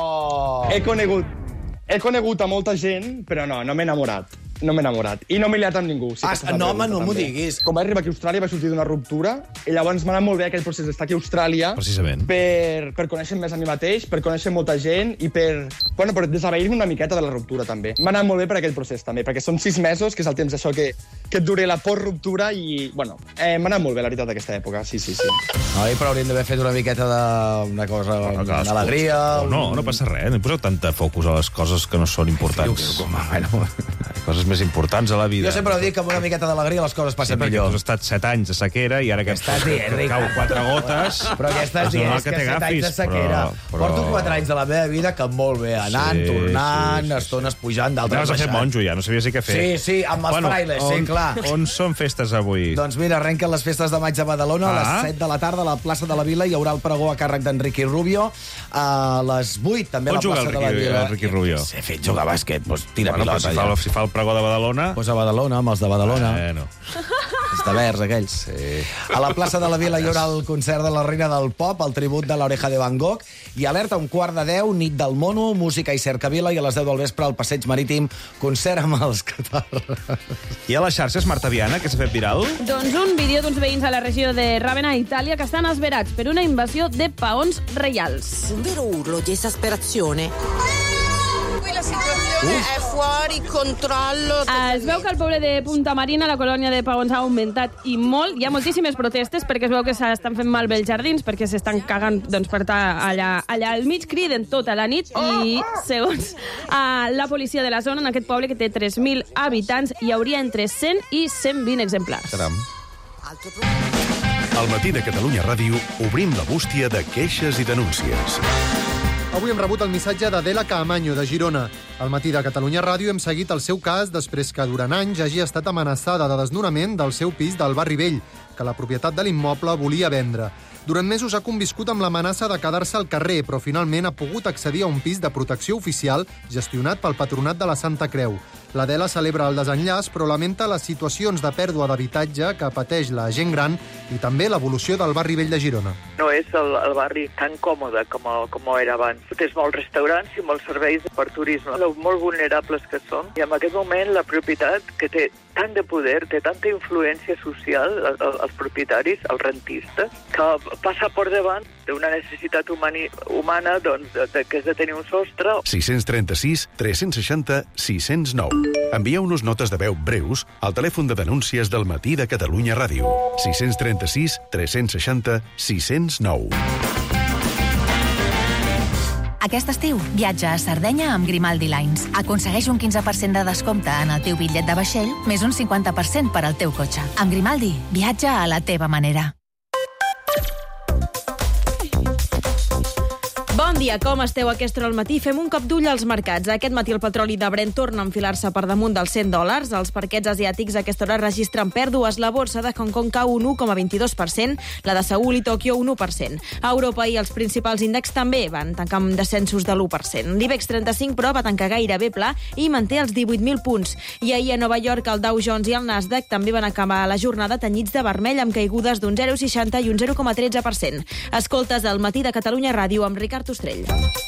Oh! He conegut, he conegut a molta gent, però no, no m'he enamorat. No m'he enamorat. I no m'he liat amb ningú. Sí ah, no, home, no m'ho diguis. Com vaig arribar aquí a Austràlia vaig sortir d'una ruptura i llavors m'ha anat molt bé aquell procés d'estar aquí a Austràlia. Precisament. Per, per conèixer més a mi mateix, per conèixer molta gent i per, bueno, per desaveir-me una miqueta de la ruptura, també. M'ha anat molt bé per aquell procés, també, perquè són sis mesos, que és el temps això que, que et dure la post-ruptura i, bueno, eh, m'ha anat molt bé, la veritat, aquesta època. Sí, sí, sí. Ai, però hauríem d'haver fet una miqueta d'una cosa, no, d'alegria... No, no passa res. No hi poseu tanta focus a les coses que no són importants. Com, bueno, coses més importants a la vida. Jo sempre ho dic que amb una miqueta d'alegria les coses passen sí, millor. Tu has estat set anys de sequera i ara que estàs dient, Ric? Cau quatre gotes... Però què estàs dient? És que, que set anys de sequera. Però, però... Porto quatre anys de la meva vida que molt bé, anant, sí, tornant, sí, sí, estones pujant d'altres baixant. Anaves a fer monjo ja, no sabies si què fer. Sí, sí, amb els bueno, frailes, sí, clar. On són festes avui? Doncs mira, arrenquen les festes de maig a Badalona, ah. a les set de la tarda a la plaça de la Vila hi haurà el pregó a càrrec d'Enrique Rubio. A les vuit també a la plaça de la Vila. Enrique Rubio? Sí, fet jugar a bàsquet, doncs tira bueno, pilota. Si fa, si fa el pregó de Badalona... Pues a Badalona, amb els de Badalona. Bueno. Els de verds, aquells. Sí. A la plaça de la Vila hi haurà el concert de la Reina del Pop, el tribut de l'Oreja de Van Gogh, i alerta un quart de deu, nit del mono, música i cercavila, i a les deu del vespre al Passeig Marítim, concert amb els catarres. I a les xarxes, Marta Viana, que s'ha fet viral? Doncs un vídeo d'uns veïns a la regió de Ravenna, Itàlia, que estan esverats per una invasió de paons reials. Un vero urlo di esasperazione. La situazione uh. è fuori controllo. Es veu que el poble de Punta Marina, la colònia de paons, ha augmentat i molt. Hi ha moltíssimes protestes perquè es veu que s'estan fent mal bé els jardins, perquè s'estan cagant doncs, per estar allà, allà al mig. Criden tota la nit i, segons uh, la policia de la zona, en aquest poble, que té tres mil habitants, hi hauria entre cent i cent vint exemplars. Caram. Al matí de Catalunya Ràdio obrim la bústia de queixes i denúncies. Avui hem rebut el missatge d'Adela Caamaño, de Girona. Al matí de Catalunya Ràdio hem seguit el seu cas després que durant anys hagi estat amenaçada de desnonament del seu pis del Barri Vell, que la propietat de l'immoble volia vendre. Durant mesos ha conviscut amb l'amenaça de quedar-se al carrer, però finalment ha pogut accedir a un pis de protecció oficial gestionat pel Patronat de la Santa Creu. L'Adela celebra el desenllaç, però lamenta les situacions de pèrdua d'habitatge que pateix la gent gran i també l'evolució del Barri Vell de Girona. No és el, el barri tan còmode com, el, com era abans. Tens molts restaurants i molts serveis per turisme. lo molt vulnerables que som. I en aquest moment la propietat, que té tant de poder, té tanta influència social, els propietaris, els rentistes, que passa per davant d'una necessitat humani, humana doncs, de, de, que és de tenir un sostre. sis tres sis, tres seixanta, sis zero nou. Envieu-nos notes de veu breus al telèfon de denúncies del Matí de Catalunya Ràdio. sis tres sis, tres seixanta, sis zero nou. Aquest estiu, viatja a Sardenya amb Grimaldi Lines. Aconsegueix un quinze per cent de descompte en el teu bitllet de vaixell, més un cinquanta per cent per al teu cotxe. Amb Grimaldi, viatja a la teva manera. Bon dia, com esteu a aquesta hora al matí? Fem un cop d'ull als mercats. Aquest matí el petroli de Brent torna a enfilar-se per damunt dels cent dòlars. Els parquets asiàtics a aquesta hora registren pèrdues. La borsa de Hong Kong cau un u coma vint-i-dos per cent, la de Seül i Tòquio un u per cent. A Europa i els principals índexs també van tancar amb descensos de l'u per cent. L'IBEX trenta-cinc, però, va tancar gairebé pla i manté els divuit mil punts. I ahir a Nova York el Dow Jones i el Nasdaq també van acabar la jornada tenyits de vermell amb caigudes d'un zero coma seixanta i un zero coma tretze per cent. Escoltes el Matí de Catalunya Ràdio amb Ricard Ostrell.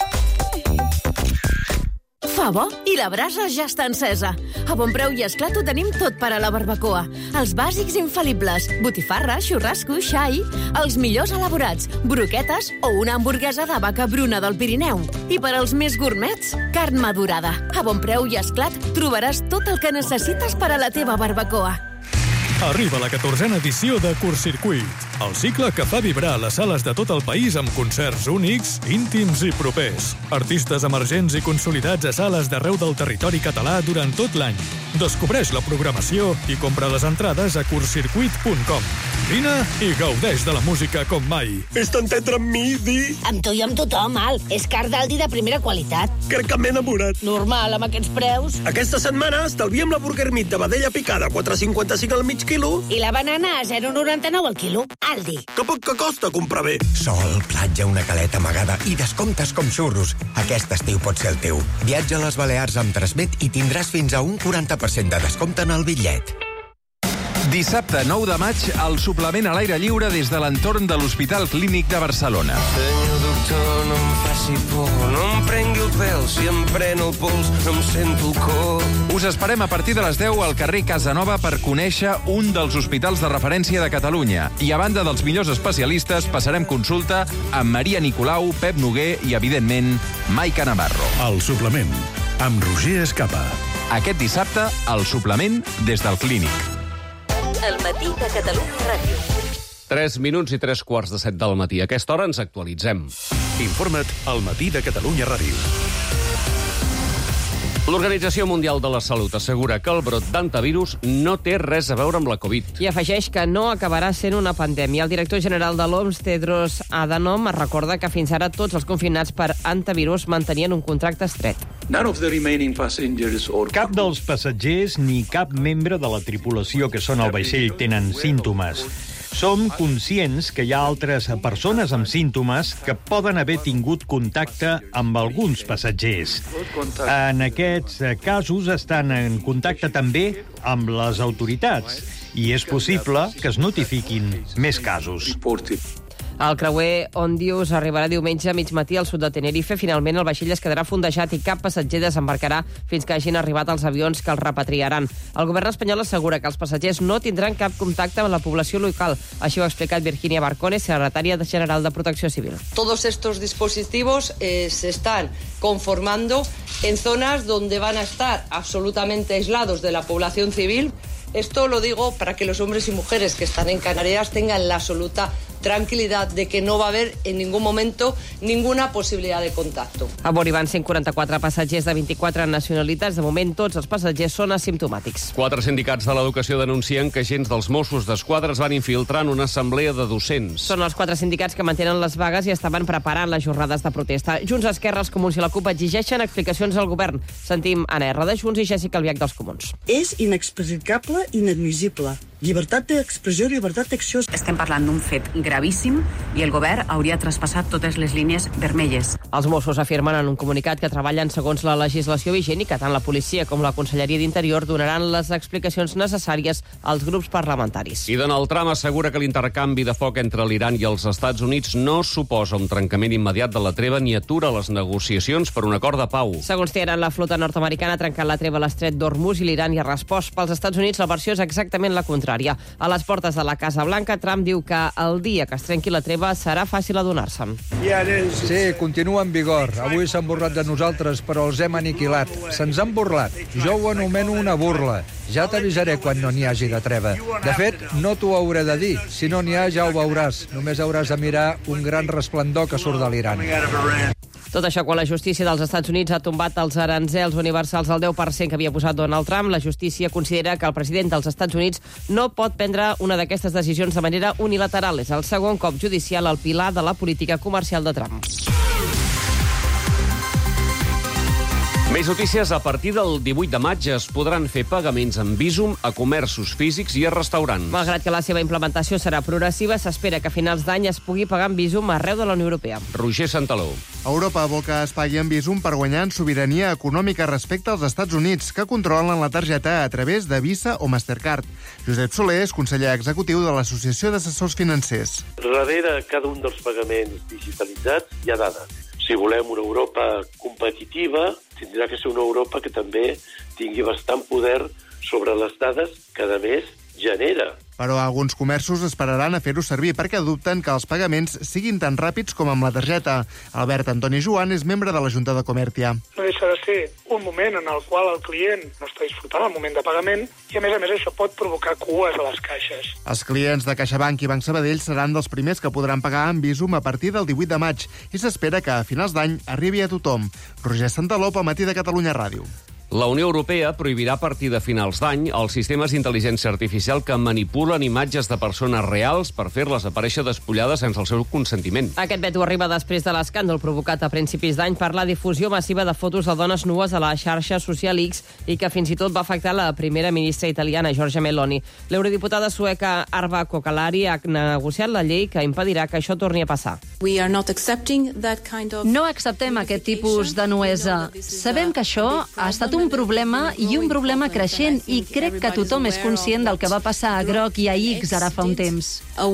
Fa bo i la brasa ja està encesa. A Bon Preu i Esclat ho tenim tot per a la barbacoa. Els bàsics infal·libles, botifarra, xurrasco, xai, els millors elaborats, broquetes o una hamburguesa de vaca bruna del Pirineu. I per als més gourmets, carn madurada. A Bon Preu i Esclat trobaràs tot el que necessites per a la teva barbacoa. Arriba la catorzena edició de Curtcircuit, el cicle que fa vibrar les sales de tot el país amb concerts únics, íntims i propers. Artistes emergents i consolidats a sales d'arreu del territori català durant tot l'any. Descobreix la programació i compra les entrades a curtcircuit punt com. Vine i gaudeix de la música com mai. Fes-te entendre amb mi, Di. Amb tu i amb tothom, Al. És car d'Aldi de primera qualitat. Crec que m'he enamorat. Normal, amb aquests preus. Aquesta setmana estalviem la Burger Meat de vedella picada a quatre coma cinquanta-cinc al mig quilo. I la banana a zero coma noranta-nou al quilo. Aldi. Que poc que costa comprar bé. Sol, platja, una caleta amagada i descomptes com xurros. Aquest estiu pot ser el teu. Viatja a les Balears amb Transmet i tindràs fins a un quaranta per cent de descompte en el bitllet. Dissabte nou de maig, el suplement a l'aire lliure des de l'entorn de l'Hospital Clínic de Barcelona. Senyor doctor, no em faci por, no em prengui el pèl, si em pren el pols no em sento el cor. Us esperem a partir de les deu al carrer Casanova per conèixer un dels hospitals de referència de Catalunya. I a banda dels millors especialistes, passarem consulta amb Maria Nicolau, Pep Noguer i, evidentment, Maica Navarro. El suplement, amb Roger Escapa. Aquest dissabte, el suplement des del Clínic. El Matí de Catalunya Ràdio. Tres minuts i tres quarts de set del matí. A aquesta hora ens actualitzem. Informa't al Matí de Catalunya Ràdio. L'Organització Mundial de la Salut assegura que el brot d'antivirus no té res a veure amb la Covid. I afegeix que no acabarà sent una pandèmia. El director general de l'O M S, Tedros Adhanom, recorda que fins ara tots els confinats per antivirus mantenien un contracte estret. Cap dels passatgers ni cap membre de la tripulació que són al vaixell tenen símptomes. Som conscients que hi ha altres persones amb símptomes que poden haver tingut contacte amb alguns passatgers. En aquests casos estan en contacte també amb les autoritats i és possible que es notifiquin més casos. El creuer Ondius arribarà diumenge a mig matí al sud de Tenerife. Finalment, el vaixell es quedarà fondejat i cap passatger desembarcarà fins que hagin arribat els avions que el repatriaran. El govern espanyol assegura que els passatgers no tindran cap contacte amb la població local. Així ho ha explicat Virginia Barcone, secretària general de Protecció Civil. Todos estos dispositivos eh, se están conformando en zonas donde van a estar absolutamente aislados de la población civil. Esto lo digo para que los hombres y mujeres que están en Canarias tengan la absoluta tranquilidad de que no va a haver en ningún momento ninguna possibilitat de contacte. A bord hi van cent quaranta-quatre passatgers de vint-i-quatre nacionalitats. De moment, tots els passatgers són asimptomàtics. Quatre sindicats de l'educació denuncien que agents dels Mossos d'Esquadra es van infiltrar en una assemblea de docents. Són els quatre sindicats que mantenen les vagues i estaven preparant les jornades de protesta. Junts, Esquerra, els Comuns i la CUP exigeixen explicacions al govern. Sentim Anna R. de Junts i Jessica Albiach dels Comuns. És inexplicable i inadmissible. Llibertat d'expressió i llibertat d'acció. Estem parlant d'un fet gravíssim i el govern hauria traspassat totes les línies vermelles. Els Mossos afirmen en un comunicat que treballen segons la legislació vigent i que tant la policia com la Conselleria d'Interior donaran les explicacions necessàries als grups parlamentaris. I Donald Trump assegura que l'intercanvi de foc entre l'Iran i els Estats Units no suposa un trencament immediat de la treva ni atura les negociacions per un acord de pau. Segons Teheran, la flota nord-americana ha trencat la treva a l'estret d'Hormuz i l'Iran hi ha respost. Pels Estats Units, la versió és exactament la contrària. A les portes de la Casa Blanca, Trump diu que el dia que es trenqui la treva serà fàcil adonar-se'n. Sí, continua en vigor. Avui s'han burlat de nosaltres, però els hem aniquilat. Se'ns han burlat. Jo ho anomeno una burla. Ja t'avisaré quan no n'hi hagi de treva. De fet, no t'ho hauré de dir. Si no n'hi ha, ja ho veuràs. Només hauràs de mirar un gran resplendor que surt de l'Iran. Tot això quan la justícia dels Estats Units ha tombat els aranzels universals del deu per cent que havia posat Donald Trump. La justícia considera que el president dels Estats Units no pot prendre una d'aquestes decisions de manera unilateral. És el segon cop judicial al pilar de la política comercial de Trump. Més notícies. A partir del divuit de maig es podran fer pagaments en Bizum a comerços físics i a restaurants. Malgrat que la seva implementació serà progressiva, s'espera que a finals d'any es pugui pagar en Bizum arreu de la Unió Europea. Roger Santaló. Europa vol que es pagui en Bizum per guanyar en sobirania econòmica respecte als Estats Units, que controlen la targeta a través de Visa o Mastercard. Josep Soler és conseller executiu de l'Associació d'Assessors Financers. Darrere cada un dels pagaments digitalitzats hi ha dades. Si volem una Europa competitiva, tindrà que ser una Europa que també tingui bastant poder sobre les dades que, a més, genera. Però alguns comerços esperaran a fer-ho servir perquè dubten que els pagaments siguin tan ràpids com amb la targeta. Albert Antoni Joan és membre de la Junta de Comertia. No deixa de ser un moment en el qual el client no està disfrutant el moment de pagament i, a més a més, això pot provocar cues a les caixes. Els clients de CaixaBank i Banc Sabadell seran dels primers que podran pagar amb Bizum a partir del divuit de maig i s'espera que a finals d'any arribi a tothom. Roger Santaló, al Matí de Catalunya Ràdio. La Unió Europea prohibirà a partir de finals d'any els sistemes d'intel·ligència artificial que manipulen imatges de persones reals per fer-les aparèixer despullades sense el seu consentiment. Aquest veto arriba després de l'escàndol provocat a principis d'any per la difusió massiva de fotos de dones nues a la xarxa social X i que fins i tot va afectar la primera ministra italiana, Giorgia Meloni. L'eurodiputada sueca Arva Kokalari ha negociat la llei que impedirà que això torni a passar. No acceptem aquest tipus de nuesa. Sabem que això ha estat un un problema i un problema creixent i crec que tothom és conscient del que va passar a Groc i a X ara fa un temps.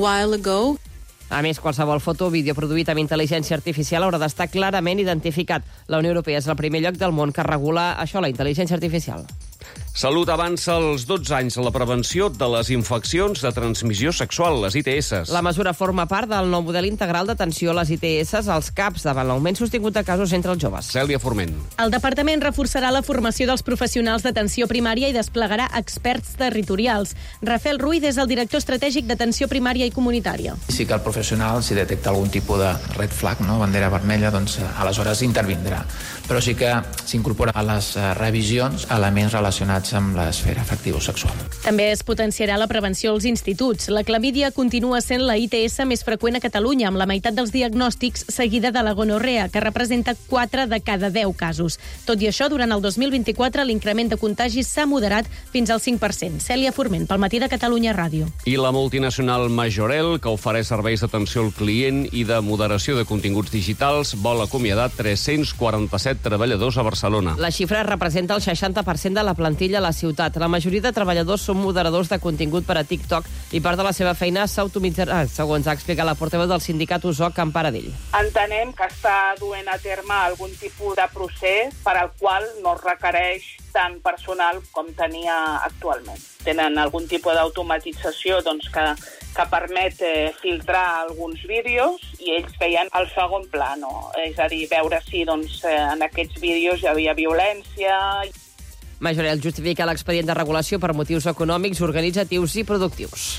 A més, qualsevol foto o vídeo produït amb intel·ligència artificial haurà d'estar clarament identificat. La Unió Europea és el primer lloc del món que regula això, la intel·ligència artificial. Salut avança als dotze anys la prevenció de les infeccions de transmissió sexual, les I T S. La mesura forma part del nou model integral d'atenció a les I T S als C A Ps davant l'augment sostingut de casos entre els joves. Cèlia Forment. El departament reforçarà la formació dels professionals d'atenció primària i desplegarà experts territorials. Rafael Ruiz és el director estratègic d'atenció primària i comunitària. Sí que el professional, si detecta algun tipus de red flag, no, bandera vermella, doncs aleshores intervindrà. Però sí que s'incorpora a les revisions elements relacionats amb l'esfera afectivo-sexual. També es potenciarà la prevenció als instituts. La clamídia continua sent la I T S més freqüent a Catalunya, amb la meitat dels diagnòstics, seguida de la gonorrea, que representa quatre de cada deu casos. Tot i això, durant el dos mil vint-i-quatre, l'increment de contagis s'ha moderat fins al cinc per cent. Cèlia Forment, pel Matí de Catalunya Ràdio. I la multinacional Majorel, que ofereix serveis d'atenció al client i de moderació de continguts digitals, vol acomiadar tres-cents quaranta-set treballadors a Barcelona. La xifra representa el seixanta per cent de la plantilla a la ciutat. La majoria de treballadors són moderadors de contingut per a TikTok i part de la seva feina s'automitzarà, segons ha explicat la portaveu del sindicat U S O C, en Paradell. Entenem que està duent a terme algun tipus de procés per al qual no requereix tant personal com tenia actualment. Tenen algun tipus d'automatització doncs, que, que permet eh, filtrar alguns vídeos i ells feien el segon plano, és a dir, veure si doncs, eh, en aquests vídeos hi havia violència. Majorel justifica l'expedient de regulació per motius econòmics, organitzatius i productius.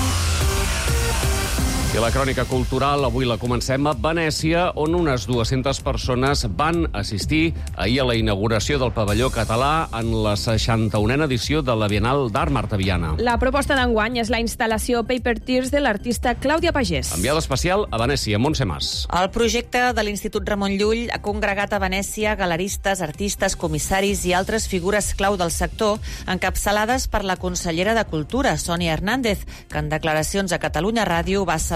I la crònica cultural avui la comencem a Venècia, on unes dues-centes persones van assistir ahir a la inauguració del pavelló català en la seixanta-unena edició de la Bienal d'Art Marta Viana. La proposta d'enguany és la instal·lació Paper Tears de l'artista Clàudia Pagès. Enviada especial a Venècia, Montse Mas. El projecte de l'Institut Ramon Llull ha congregat a Venècia galeristes, artistes, comissaris i altres figures clau del sector, encapçalades per la consellera de Cultura, Sònia Hernández, que en declaracions a Catalunya Ràdio va celebrar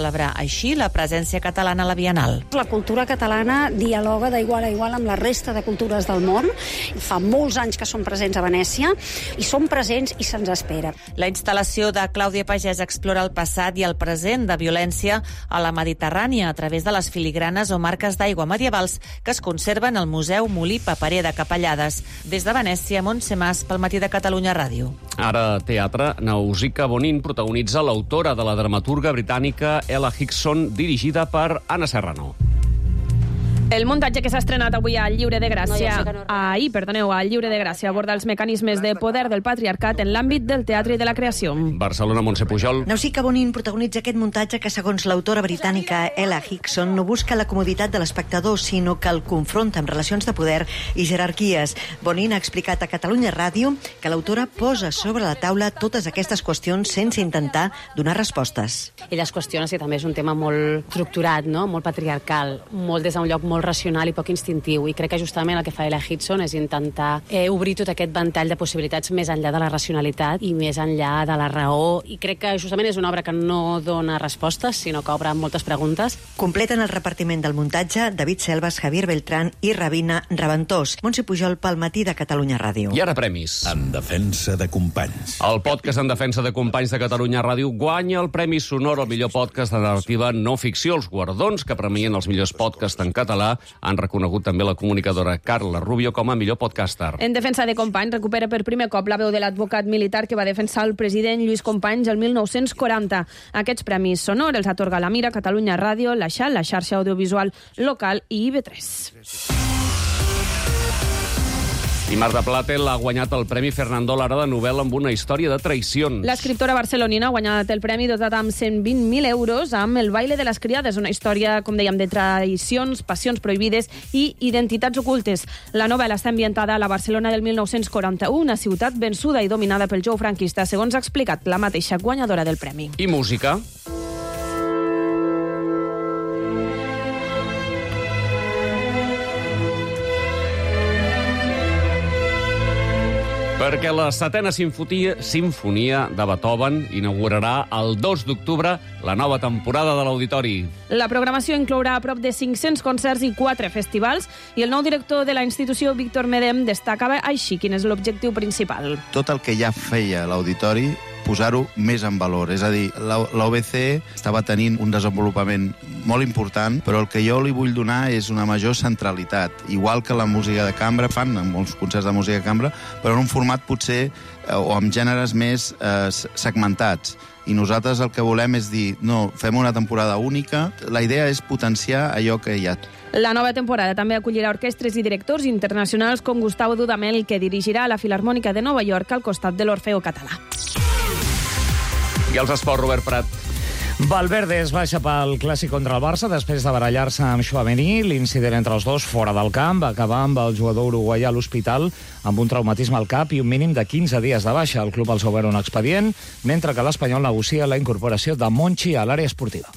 celebrar així la presència catalana a la Bienal. La cultura catalana dialoga d'igual a igual amb la resta de cultures del món. Fa molts anys que som presents a Venècia i som presents i se'ns espera. La instal·lació de Clàudia Pagès explora el passat i el present de violència a la Mediterrània a través de les filigranes o marques d'aigua medievals que es conserven al Museu Molí Paperer de Capellades. Des de Venècia, Montse Mas, pel Matí de Catalunya Ràdio. Ara, teatre, Nausicaa Bonin protagonitza l'autora de la dramaturga britànica Ella Hickson, dirigida per Anna Serrano. El muntatge que s'ha estrenat avui al Lliure de Gràcia, ahir, perdoneu, al Lliure de Gràcia, aborda els mecanismes de poder del patriarcat en l'àmbit del teatre i de la creació. Barcelona, Montse Pujol. Nausicaa Bonin protagonitza aquest muntatge que, segons l'autora britànica Ella Hickson, no busca la comoditat de l'espectador, sinó que el confronta amb relacions de poder i jerarquies. Bonin ha explicat a Catalunya Ràdio que l'autora posa sobre la taula totes aquestes qüestions sense intentar donar respostes. Ella es qüestiona si també és un tema molt estructurat, no? Molt patriarcal, molt des d'un lloc molt racional i poc instintiu, i crec que justament el que fa Ella Hickson és intentar eh, obrir tot aquest ventall de possibilitats més enllà de la racionalitat i més enllà de la raó, i crec que justament és una obra que no dona respostes, sinó que obre moltes preguntes. Completen el repartiment del muntatge David Selvas, Javier Beltrán i Rabina Raventós. Montse Pujol, pel Matí de Catalunya Ràdio. I ara premis. En defensa de companys. El podcast En defensa de companys de Catalunya Ràdio guanya el Premi Sonor al millor podcast de narrativa no ficció. Els guardons que premien els millors podcasts en català han reconegut també la comunicadora Carla Rubio com a millor podcaster. En defensa de Companys recupera per primer cop la veu de l'advocat militar que va defensar el president Lluís Companys el mil nou-cents quaranta. Aquests premis sonor els atorga la Mira, Catalunya Ràdio, la Xal, la xarxa audiovisual local i I V tres. I Marta Plate l'ha guanyat el Premi Fernando Lara de novel·la amb una història de traïcions. L'escriptora barcelonina ha guanyat el premi dotat amb cent vint mil euros amb El baile de les criades, una història, com dèiem, de traïcions, passions prohibides i identitats ocultes. La novel·la està ambientada a la Barcelona del mil nou-cents quaranta-u, una ciutat vençuda i dominada pel jou franquista, segons ha explicat la mateixa guanyadora del premi. I música? Perquè la setena sinfonia, sinfonia de Beethoven inaugurarà el dos d'octubre la nova temporada de l'Auditori. La programació inclourà a prop de cinc-cents concerts i quatre festivals, i el nou director de la institució, Víctor Medem, destacava així quin és l'objectiu principal. Tot el que ja feia l'Auditori, posar-ho més en valor. És a dir, l'O B C estava tenint un desenvolupament molt important, però el que jo li vull donar és una major centralitat. Igual que la música de cambra, fan molts concerts de música de cambra, però en un format potser, o amb gèneres més eh, segmentats. I nosaltres el que volem és dir, no, fem una temporada única. La idea és potenciar allò que hi ha. La nova temporada també acollirà orquestres i directors internacionals com Gustavo Dudamel, que dirigirà la Filharmònica de Nova York al costat de l'Orfeo Català. I els esports, Robert Prat. Valverde es baixa pel clàssic contra el Barça després de barallar-se amb Tchouaméni. L'incident entre els dos fora del camp va acabar amb el jugador uruguaià a l'hospital amb un traumatisme al cap i un mínim de quinze dies de baixa. El club els ha obert un expedient, mentre que l'Espanyol negocia la incorporació de Monchi a l'àrea esportiva.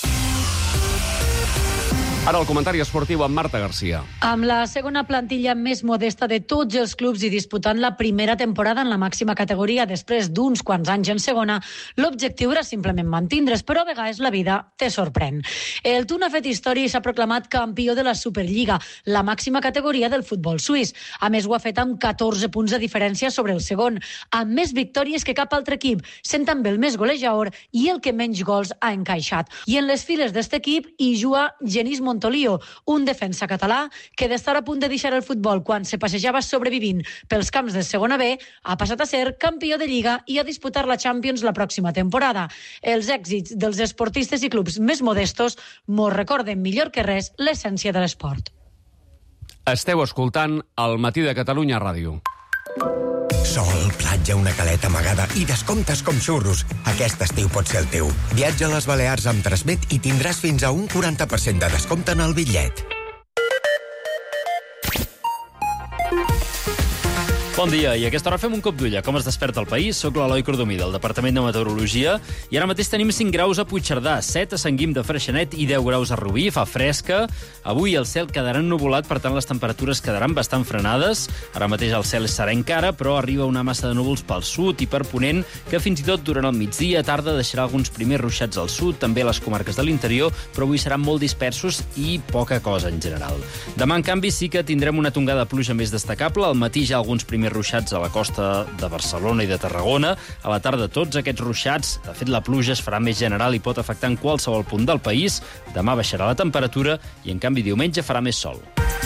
Ara el comentari esportiu amb Marta Garcia. Amb la segona plantilla més modesta de tots els clubs i disputant la primera temporada en la màxima categoria després d'uns quants anys en segona, l'objectiu era simplement mantindre's, però a vegades la vida te sorprèn. El Tun ha fet història i s'ha proclamat campió de la Superliga, la màxima categoria del futbol suís. A més, ho ha fet amb catorze punts de diferència sobre el segon, amb més victòries que cap altre equip, sent també el més golejador i el que menys gols ha encaixat. I en les files d'este equip hi juga Genís Montolio, un defensa català que d'estar a punt de deixar el futbol quan se passejava sobrevivint pels camps de segona B, ha passat a ser campió de Lliga i a disputar la Champions la pròxima temporada. Els èxits dels esportistes i clubs més modestos mos recorden millor que res l'essència de l'esport. Esteu escoltant El Matí de Catalunya Ràdio. Sol, platja, una caleta amagada i descomptes com xurros. Aquest estiu pot ser el teu. Viatja a les Balears amb Transmet i tindràs fins a un quaranta per cent de descompte en el bitllet. Bon dia, i a aquesta hora fem un cop d'ull a com es desperta el país. Soc l'Eloi Cordomí, del Departament de Meteorologia, i ara mateix tenim cinc graus a Puigcerdà, set a Sant Guim de Freixenet i deu graus a Rubí. Fa fresca. Avui el cel quedarà ennuvolat, per tant les temperatures quedaran bastant frenades. Ara mateix el cel serà encara, però arriba una massa de núvols pel sud i per ponent, que fins i tot durant el migdia tarda deixarà alguns primers ruixats al sud, també a les comarques de l'interior, però avui seran molt dispersos i poca cosa en general. Demà, en canvi, sí que tindrem una tongada de pluja més destacable. Al matí ja alguns primers ruixats a la costa de Barcelona i de Tarragona. A la tarda tots aquests ruixats. De fet, la pluja es farà més general i pot afectar en qualsevol punt del país. Demà baixarà la temperatura i, en canvi, diumenge farà més sol.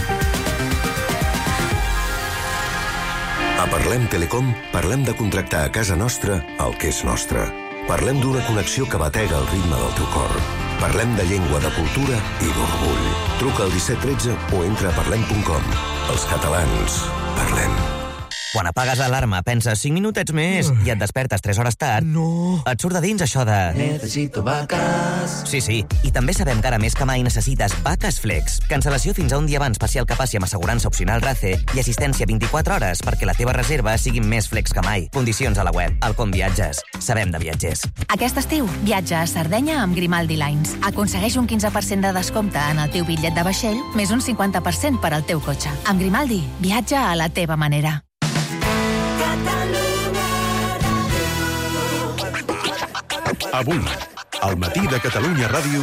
A Parlem Telecom parlem de contractar a casa nostra el que és nostre. Parlem d'una connexió que batega el ritme del teu cor. Parlem de llengua, de cultura i d'orgull. Truca al disset tretze o entra a parlem punt com. Els catalans, parlem. Quan apagues l'alarma, penses cinc minutets més i et despertes tres hores tard. No. Et surt de dins això de... Necesito vaques. Sí, sí. I també sabem que ara més que mai necessites Vaques Flex. Cancel·lació fins a un dia abans per si el que passi amb assegurança opcional RACE i assistència vint-i-quatre hores perquè la teva reserva sigui més flex que mai. Condicions a la web. El Com Viatges. Sabem de viatgers. Aquest estiu, viatja a Sardenya amb Grimaldi Lines. Aconsegueix un quinze per cent de descompte en el teu bitllet de vaixell, més un cinquanta per cent per al teu cotxe. Amb Grimaldi, viatja a la teva manera. Avui, al matí de Catalunya Ràdio...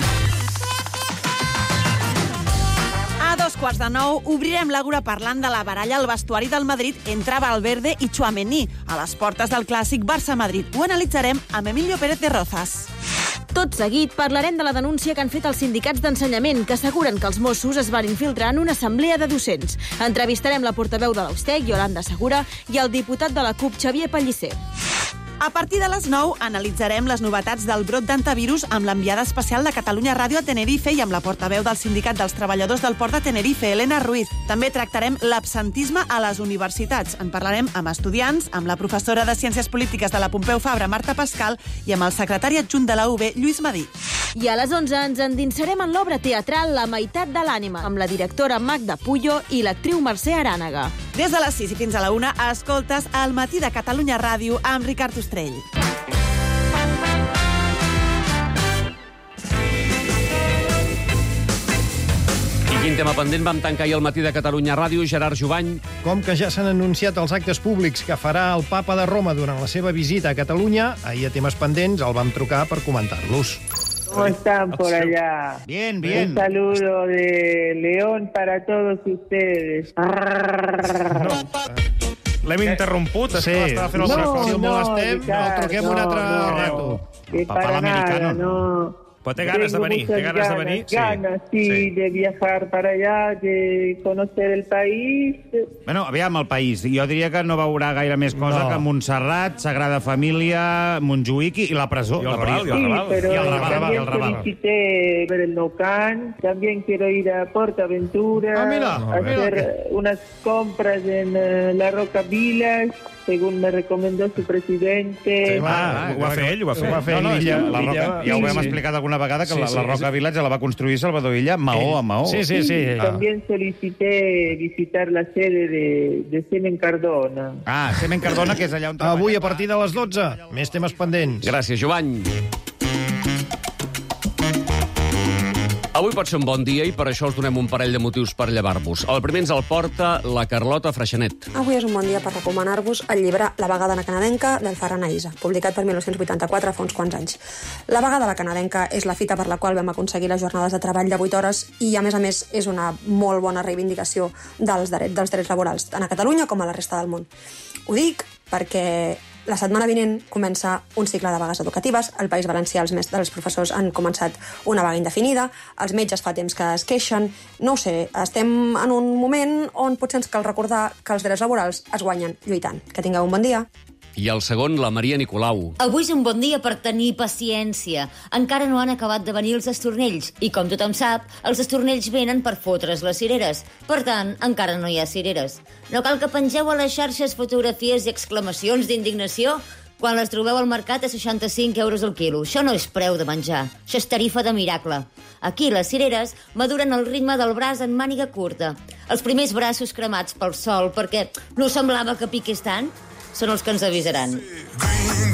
A dos quarts de nou, obrirem l'àgora parlant de la baralla al vestuari del Madrid entre Valverde i Tchouaméni, a les portes del clàssic Barça-Madrid. Ho analitzarem amb Emilio Pérez de Rozas. Tot seguit parlarem de la denúncia que han fet els sindicats d'ensenyament, que asseguren que els Mossos es van infiltrar en una assemblea de docents. Entrevistarem la portaveu de l'Austec, Yolanda Segura, i el diputat de la CUP, Xavier Pellicer. A partir de les nou, analitzarem les novetats del brot d'antivirus amb l'enviada especial de Catalunya Ràdio a Tenerife i amb la portaveu del Sindicat dels Treballadors del Port de Tenerife, Elena Ruiz. També tractarem l'absentisme a les universitats. En parlarem amb estudiants, amb la professora de Ciències Polítiques de la Pompeu Fabra, Marta Pascal, i amb el secretari adjunt de la U B, Lluís Madí. I a les onze ens endinsarem en l'obra teatral La meitat de l'ànima, amb la directora Magda Puyo i l'actriu Mercè Arànega. Des de les sis i fins a la una, escoltes El matí de Catalunya Ràdio amb Ricard Ostrell. Quin tema pendent vam tancar ahir al matí de Catalunya Ràdio, Gerard Jovany? Com que ja s'han anunciat els actes públics que farà el papa de Roma durant la seva visita a Catalunya, ahí a temes pendents el vam trucar per comentar-los. ¿Cómo están por allá? Bien, bien. Un saludo de León para todos ustedes. No. L'hem interromput, sí. Estava fent el no, reflexió no, molt estem, no, el truquem no, un altre no, rato. Que para nada, no. Però té ganes de venir, té ganes de venir. Sí, ganas, sí, sí, de viajar para allá, de conocer el país. Bueno, aviam, el país. Jo diria que no veurà gaire més cosa no. que Montserrat, Sagrada Família, Montjuïc i la presó. Y el Raval. Sí, pero y el Raval, también el Raval. solicité ver el Nou Camp, también quiero ir a Portaventura, ah, mira, a hacer mira. unas compras en uh, la Roca Village, según me recomendó su presidente. Sí, va, ah, ho va fer ell, ho va fer. Ho va fer no, no, ella, la Roca, ja ho vam sí. explicar alguna vegada, que sí, la, la Roca sí. Village la va construir Salvador Illa maó a maó. Sí, sí, sí. sí. Ah. También solicité visitar la sede de, de Semen Cardona. Ah, Semen Cardona, que és allà on treballa. Avui a partir de les dotze, més temes pendents. Gràcies, Jovany. Avui pot ser un bon dia i per això us donem un parell de motius per llevar-vos. El primer ens el porta la Carlota Freixenet. Avui és un bon dia per recomanar-vos el llibre La vegada la canadenca del Ferran Aïssa, publicat per mil nou-cents vuitanta-quatre fa uns quants anys. La vegada la canadenca és la fita per la qual vam aconseguir les jornades de treball de vuit hores i, a més a més, és una molt bona reivindicació dels drets, dels drets laborals, tant a Catalunya com a la resta del món. Ho dic perquè la setmana vinent comença un cicle de vagues educatives. Al País Valencià els, els professors han començat una vaga indefinida, els metges fa temps que es queixen. No ho sé, estem en un moment on potser ens cal recordar que els drets laborals es guanyen lluitant. Que tingueu un bon dia. I el segon, la Maria Nicolau. Avui és un bon dia per tenir paciència. Encara no han acabat de venir els estornells. I com tothom sap, els estornells venen per fotre's les cireres. Per tant, encara no hi ha cireres. No cal que pengeu a les xarxes fotografies i exclamacions d'indignació. quan les trobeu al mercat a seixanta-cinc euros el quilo. Això no és preu de menjar, això és tarifa de miracle. Aquí les cireres maduren al ritme del braç en màniga curta. Els primers braços cremats pel sol, perquè no semblava que piqués tant, són els que ens avisaran.